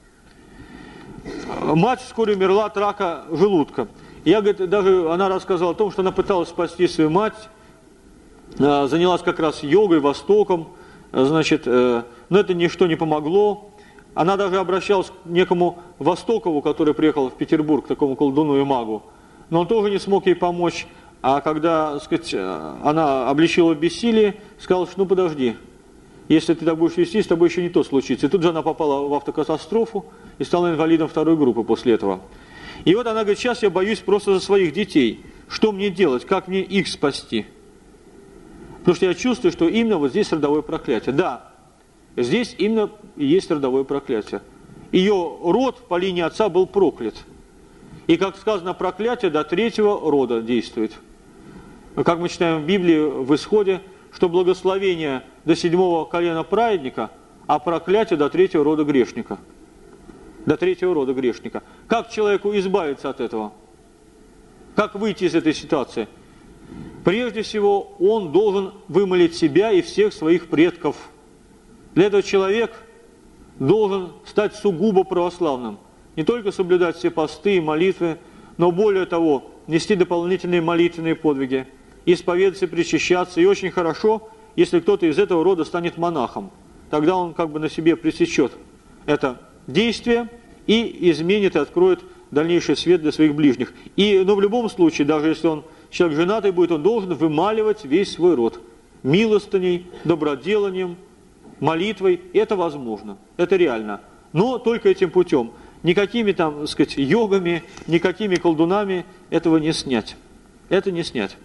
Мать вскоре умерла от рака желудка. Я, говорит, даже она рассказала о том, что она пыталась спасти свою мать, занялась как раз йогой, востоком, значит, но это ничто не помогло. Она даже обращалась к некому Востокову, который приехал в Петербург, к такому колдуну и магу, но он тоже не смог ей помочь. А когда, так сказать, она обличила в бессилии, сказала, что ну подожди, если ты так будешь вести, с тобой еще не то случится. И тут же она попала в автокатастрофу и стала инвалидом 2-й группы после этого. И вот она говорит, сейчас я боюсь просто за своих детей. Что мне делать? Как мне их спасти? Потому что я чувствую, что именно вот здесь родовое проклятие. Да, здесь именно и есть родовое проклятие. Ее род по линии отца был проклят. И, как сказано, проклятие до 3-го рода действует. Как мы читаем в Библии, в Исходе, что благословение до 7-го колена праведника, а проклятие до 3-го рода грешника. До 3-го рода грешника. Как человеку избавиться от этого? Как выйти из этой ситуации? Прежде всего, он должен вымолить себя и всех своих предков. Для этого человек должен стать сугубо православным. Не только соблюдать все посты и молитвы, но более того, нести дополнительные молитвенные подвиги, исповедаться, причащаться. И очень хорошо, если кто-то из этого рода станет монахом. Тогда он как бы на себе пресечет это действие и изменит и откроет дальнейший свет для своих ближних. Но в любом случае, даже если он человек женатый будет, он должен вымаливать весь свой род. Милостыней, доброделанием, молитвой. Это возможно, это реально. Но только этим путем. никакими там, так сказать, йогами, никакими колдунами этого не снять. Это не снять.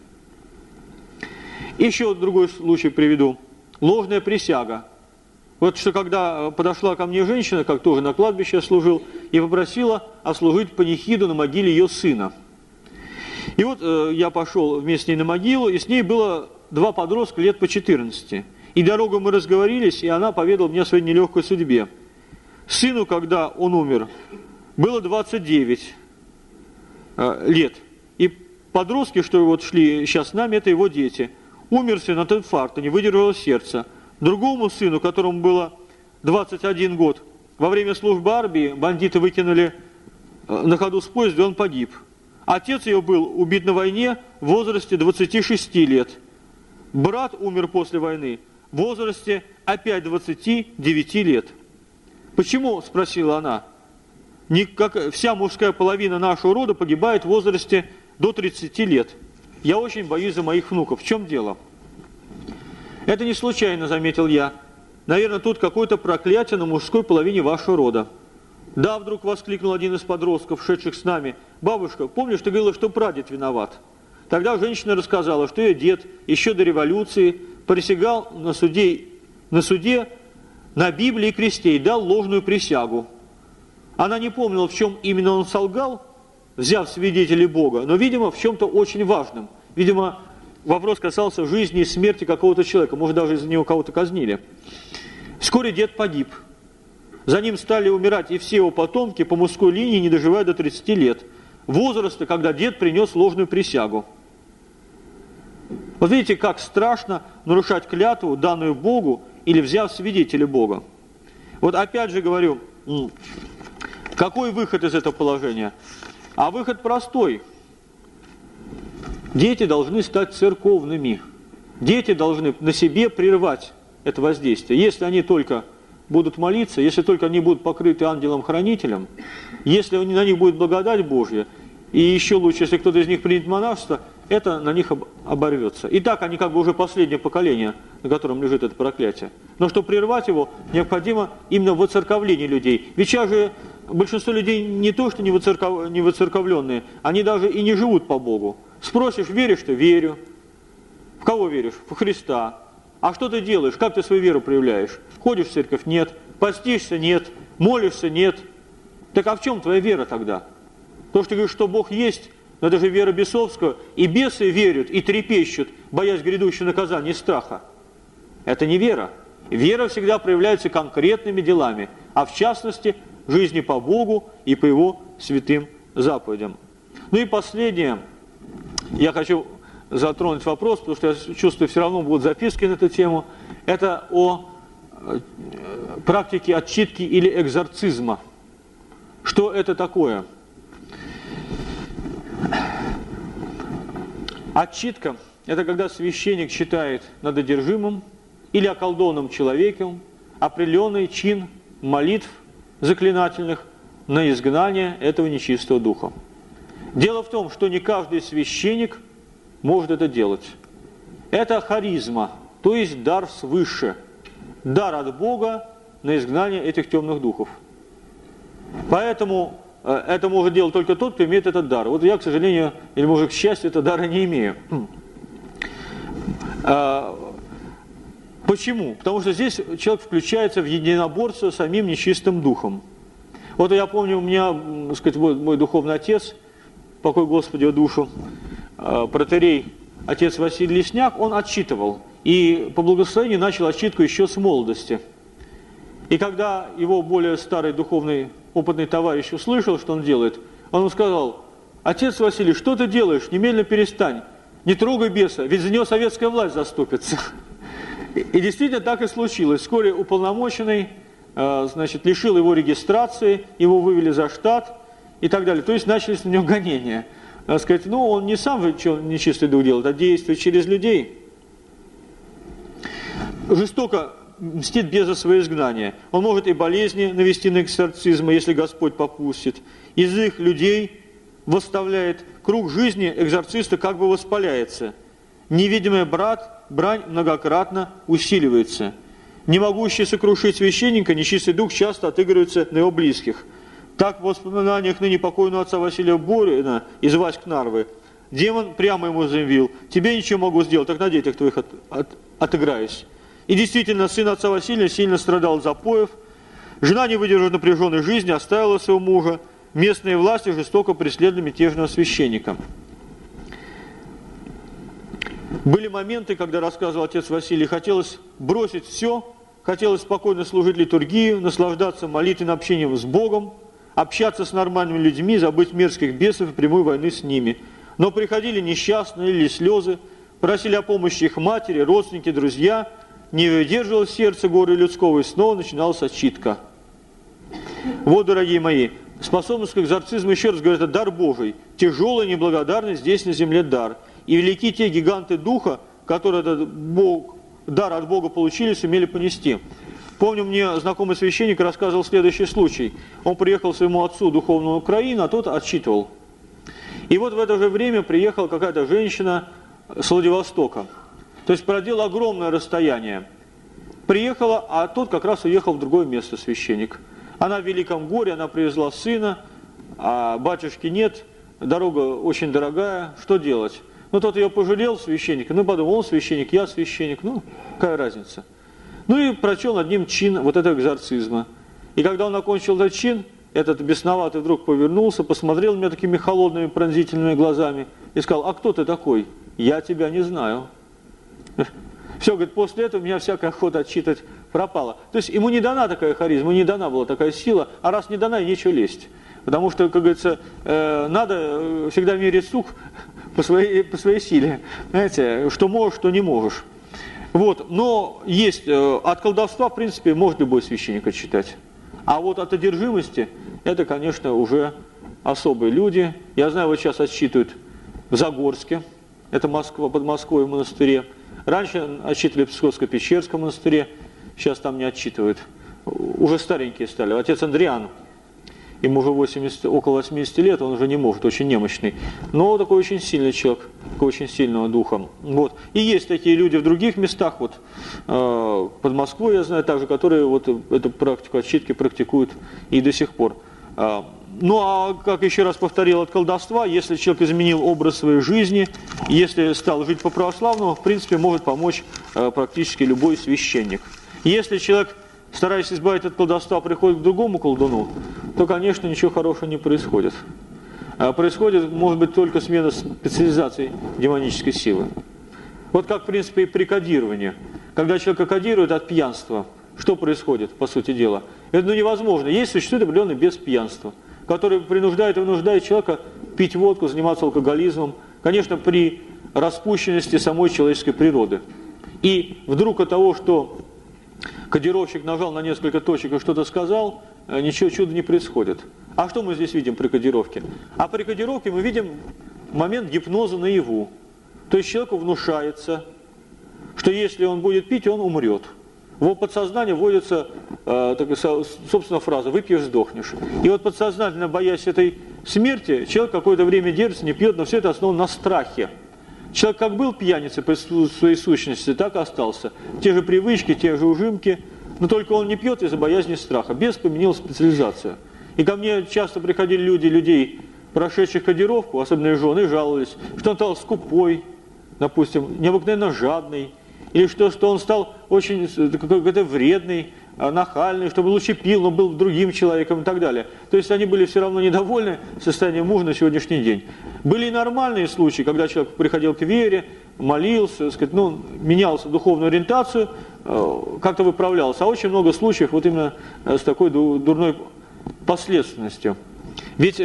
Еще другой случай приведу. Ложная присяга. Вот что когда подошла ко мне женщина, как тоже на кладбище служил, и попросила отслужить панихиду на могиле ее сына. И вот я пошел вместе с ней на могилу, и с ней было 2 подростка лет по 14. И дорогу мы разговорились, и она поведала мне о своей нелегкой судьбе. Сыну, когда он умер, было 29 лет. И подростки, что вот шли сейчас с нами, это его дети. Умер сын от инфаркта, не выдержало сердце. Другому сыну, которому было 21 год, во время службы армии бандиты выкинули на ходу с поезда, и он погиб. Отец ее был убит на войне в возрасте 26 лет. Брат умер после войны в возрасте опять 29 лет. Почему, спросила она, как вся мужская половина нашего рода погибает в возрасте до 30 лет? Я очень боюсь за моих внуков. В чем дело? Это не случайно, заметил я. Наверное, тут какое-то проклятие на мужской половине вашего рода. Да, вдруг воскликнул один из подростков, шедших с нами. Бабушка, помнишь, ты говорила, что прадед виноват? Тогда женщина рассказала, что ее дед еще до революции присягал на суде на Библии и кресте и дал ложную присягу. Она не помнила, в чем именно он солгал, взяв свидетелей Бога, но, видимо, в чем-то очень важном. Видимо, вопрос касался жизни и смерти какого-то человека, может, даже из-за него кого-то казнили. Вскоре дед погиб. За ним стали умирать и все его потомки по мужской линии, не доживая до 30 лет. Возраста, когда дед принес ложную присягу. Вот видите, как страшно нарушать клятву, данную Богу, или взяв свидетеля Бога. Вот опять же говорю, какой выход из этого положения? А выход простой. Дети должны стать церковными. Дети должны на себе прервать это воздействие. Если они только будут молиться, если только они будут покрыты ангелом-хранителем, если на них будет благодать Божья, и еще лучше, если кто-то из них примет монашество, это на них оборвется. И так они как бы уже последнее поколение, на котором лежит это проклятие. Но чтобы прервать его, необходимо именно воцерковление людей. Ведь сейчас же большинство людей не то, что не воцерковленные, они даже и не живут по Богу. Спросишь, веришь ты? Верю. В кого веришь? В Христа. А что ты делаешь? Как ты свою веру проявляешь? Ходишь в церковь? Нет. Постишься? Нет. Молишься? Нет. Так а в чем твоя вера тогда? То, что ты говоришь, что Бог есть, но это же вера бесовская, и бесы верят и трепещут, боясь грядущего наказания и страха. Это не вера. Вера всегда проявляется конкретными делами, а в частности, жизни по Богу и по Его святым заповедям. Ну и последнее, я хочу затронуть вопрос, потому что я чувствую, все равно будут записки на эту тему, это о практике отчитки или экзорцизма. Что это такое? Отчитка – это когда священник читает над одержимым или околдованным человеком определенный чин молитв заклинательных на изгнание этого нечистого духа. Дело в том, что не каждый священник может это делать. Это харизма, то есть дар свыше, дар от Бога на изгнание этих темных духов. Поэтому это может делать только тот, кто имеет этот дар. Вот я, к сожалению, или, может, к счастью, этого дара не имею. Почему? Потому что здесь человек включается в единоборство с самим нечистым духом. Вот я помню, у меня, так сказать, мой духовный отец, покой Господи его душу, протоиерей, отец Василий Лесняк, он отчитывал. И по благословению начал отчитку еще с молодости. И когда его более старый духовный опытный товарищ услышал, что он делает, он ему сказал: отец Василий, что ты делаешь? Немедленно перестань. Не трогай беса, ведь за него советская власть заступится. И действительно так и случилось. Вскоре уполномоченный, лишил его регистрации, его вывели за штат и так далее. То есть начались на него гонения. Сказать, он не сам нечистый дух делает, а действует через людей. Жестоко мстит без за свое изгнание. Он может и болезни навести на экзорцизм, если Господь попустит. Из их людей восставляет круг жизни экзорциста, как бы воспаляется. Невидимая брань многократно усиливается. Не могущий сокрушить священника, нечистый дух часто отыгрывается на его близких. Так в воспоминаниях ныне покойного отца Василия Борина из Васьк Нарвы демон прямо ему заявил: «Тебе ничего могу сделать, так на детях твоих отыграюсь». И действительно, сын отца Василия сильно страдал от запоев. Жена, не выдержав напряженной жизни, оставила своего мужа. Местные власти жестоко преследовали мятежного священника. Были моменты, когда, рассказывал отец Василий, хотелось бросить все, хотелось спокойно служить литургию, наслаждаться молитвенным общением с Богом, общаться с нормальными людьми, забыть мерзких бесов и прямой войны с ними. Но приходили несчастные, лили слезы, просили о помощи их матери, родственники, друзья, не выдерживало сердце горя людского, и снова начиналась отчитка. Вот, дорогие мои, способность к экзорцизму, еще раз говорю, это дар Божий, тяжелый, неблагодарный здесь на земле дар. И велики те гиганты духа, которые этот дар от Бога получили, сумели понести. Помню, мне знакомый священник рассказывал следующий случай. Он приехал к своему отцу духовному в Украину, а тот отчитывал. И вот в это же время приехала какая-то женщина с Владивостока. То есть проделала огромное расстояние. Приехала, а тот как раз уехал в другое место, священник. Она в великом горе, она привезла сына, а батюшки нет, дорога очень дорогая, что делать? Ну, тот ее пожалел, священник, ну, подумал, он священник, я священник, ну, какая разница? Ну, и прочел над ним чин вот этого экзорцизма. И когда он окончил этот чин, этот бесноватый вдруг повернулся, посмотрел на меня такими холодными, пронзительными глазами и сказал: «А кто ты такой? Я тебя не знаю». Все, говорит, после этого у меня всякая охота отчитывать пропала. То есть ему не дана такая харизма, ему не дана была такая сила, а раз не дана, и нечего лезть. Потому что, как говорится, надо всегда мерить сук по своей силе. Знаете, что можешь, что не можешь. Вот. Но есть, от колдовства, в принципе, может любой священник отчитать. А вот от одержимости, это, конечно, уже особые люди. Я знаю, вот сейчас отсчитывают в Загорске, это Москва, под Москвой в монастыре. Раньше отчитывали в Псковско-Печерском монастыре, сейчас там не отчитывают. Уже старенькие стали. Отец Андриан, ему уже около 80 лет, он уже не может, очень немощный. Но такой очень сильный человек, такой очень сильного духа. Вот. И есть такие люди в других местах, вот под Москвой, я знаю, также, которые вот эту практику отчитки практикуют и до сих пор. Ну, а, как еще раз повторил, от колдовства, если человек изменил образ своей жизни, если стал жить по-православному, в принципе, может помочь практически любой священник. Если человек, стараясь избавиться от колдовства, приходит к другому колдуну, то, конечно, ничего хорошего не происходит. Происходит, может быть, только смена специализации демонической силы. Вот как, в принципе, и при кодировании. Когда человека кодируют от пьянства, что происходит, по сути дела? Это невозможно. Существует определенный бес пьянства, который принуждает и вынуждает человека пить водку, заниматься алкоголизмом, конечно, при распущенности самой человеческой природы. И вдруг от того, что кодировщик нажал на несколько точек и что-то сказал, ничего чуда не происходит. А что мы здесь видим при кодировке? А при кодировке мы видим момент гипноза наяву. То есть человеку внушается, что если он будет пить, он умрет. В его подсознание вводится, собственно, фраза «выпьешь, сдохнешь». И вот подсознательно, боясь этой смерти, человек какое-то время держится, не пьет, но все это основано на страхе. Человек как был пьяницей по своей сущности, так и остался. Те же привычки, те же ужимки, но только он не пьет из-за боязни страха. Бес поменял специализацию. И ко мне часто приходили людей, прошедших кодировку, особенно жены, жаловались, что он стал скупой, допустим, необыкновенно жадный, или что он стал очень какой-то вредный, нахальный, чтобы лучше пил, но был другим человеком и так далее. То есть они были все равно недовольны состоянием мужа на сегодняшний день. Были и нормальные случаи, когда человек приходил к вере, молился, менял духовную ориентацию, как-то выправлялся. А очень много случаев вот именно с такой дурной последственностью. Ведь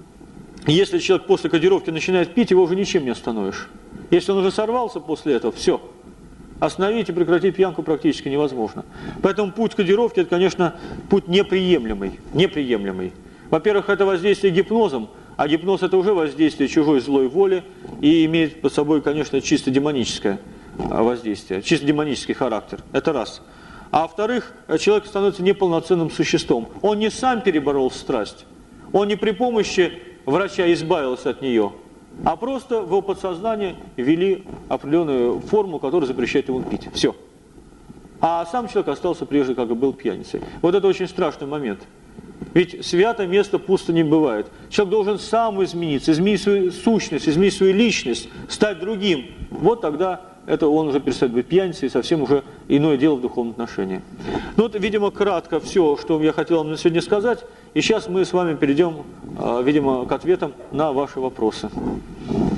если человек после кодировки начинает пить, его уже ничем не остановишь. Если он уже сорвался после этого, все. Остановить и прекратить пьянку практически невозможно. Поэтому путь кодировки, это, конечно, путь неприемлемый. Во-первых, это воздействие гипнозом, а гипноз – это уже воздействие чужой злой воли и имеет под собой, конечно, чисто демоническое воздействие, чисто демонический характер. Это раз. А во-вторых, человек становится неполноценным существом. Он не сам переборол страсть, он не при помощи врача избавился от нее, а просто в его подсознание ввели определенную форму, которая запрещает ему пить. Все. А сам человек остался прежде, как и был, пьяницей. Вот это очень страшный момент. Ведь святое место пусто не бывает. Человек должен сам измениться, изменить свою сущность, изменить свою личность, стать другим. Вот тогда это он уже перестает быть пьяницей, и совсем уже иное дело в духовном отношении. Ну вот, видимо, кратко все, что я хотел вам на сегодня сказать. И сейчас мы с вами перейдем, видимо, к ответам на ваши вопросы.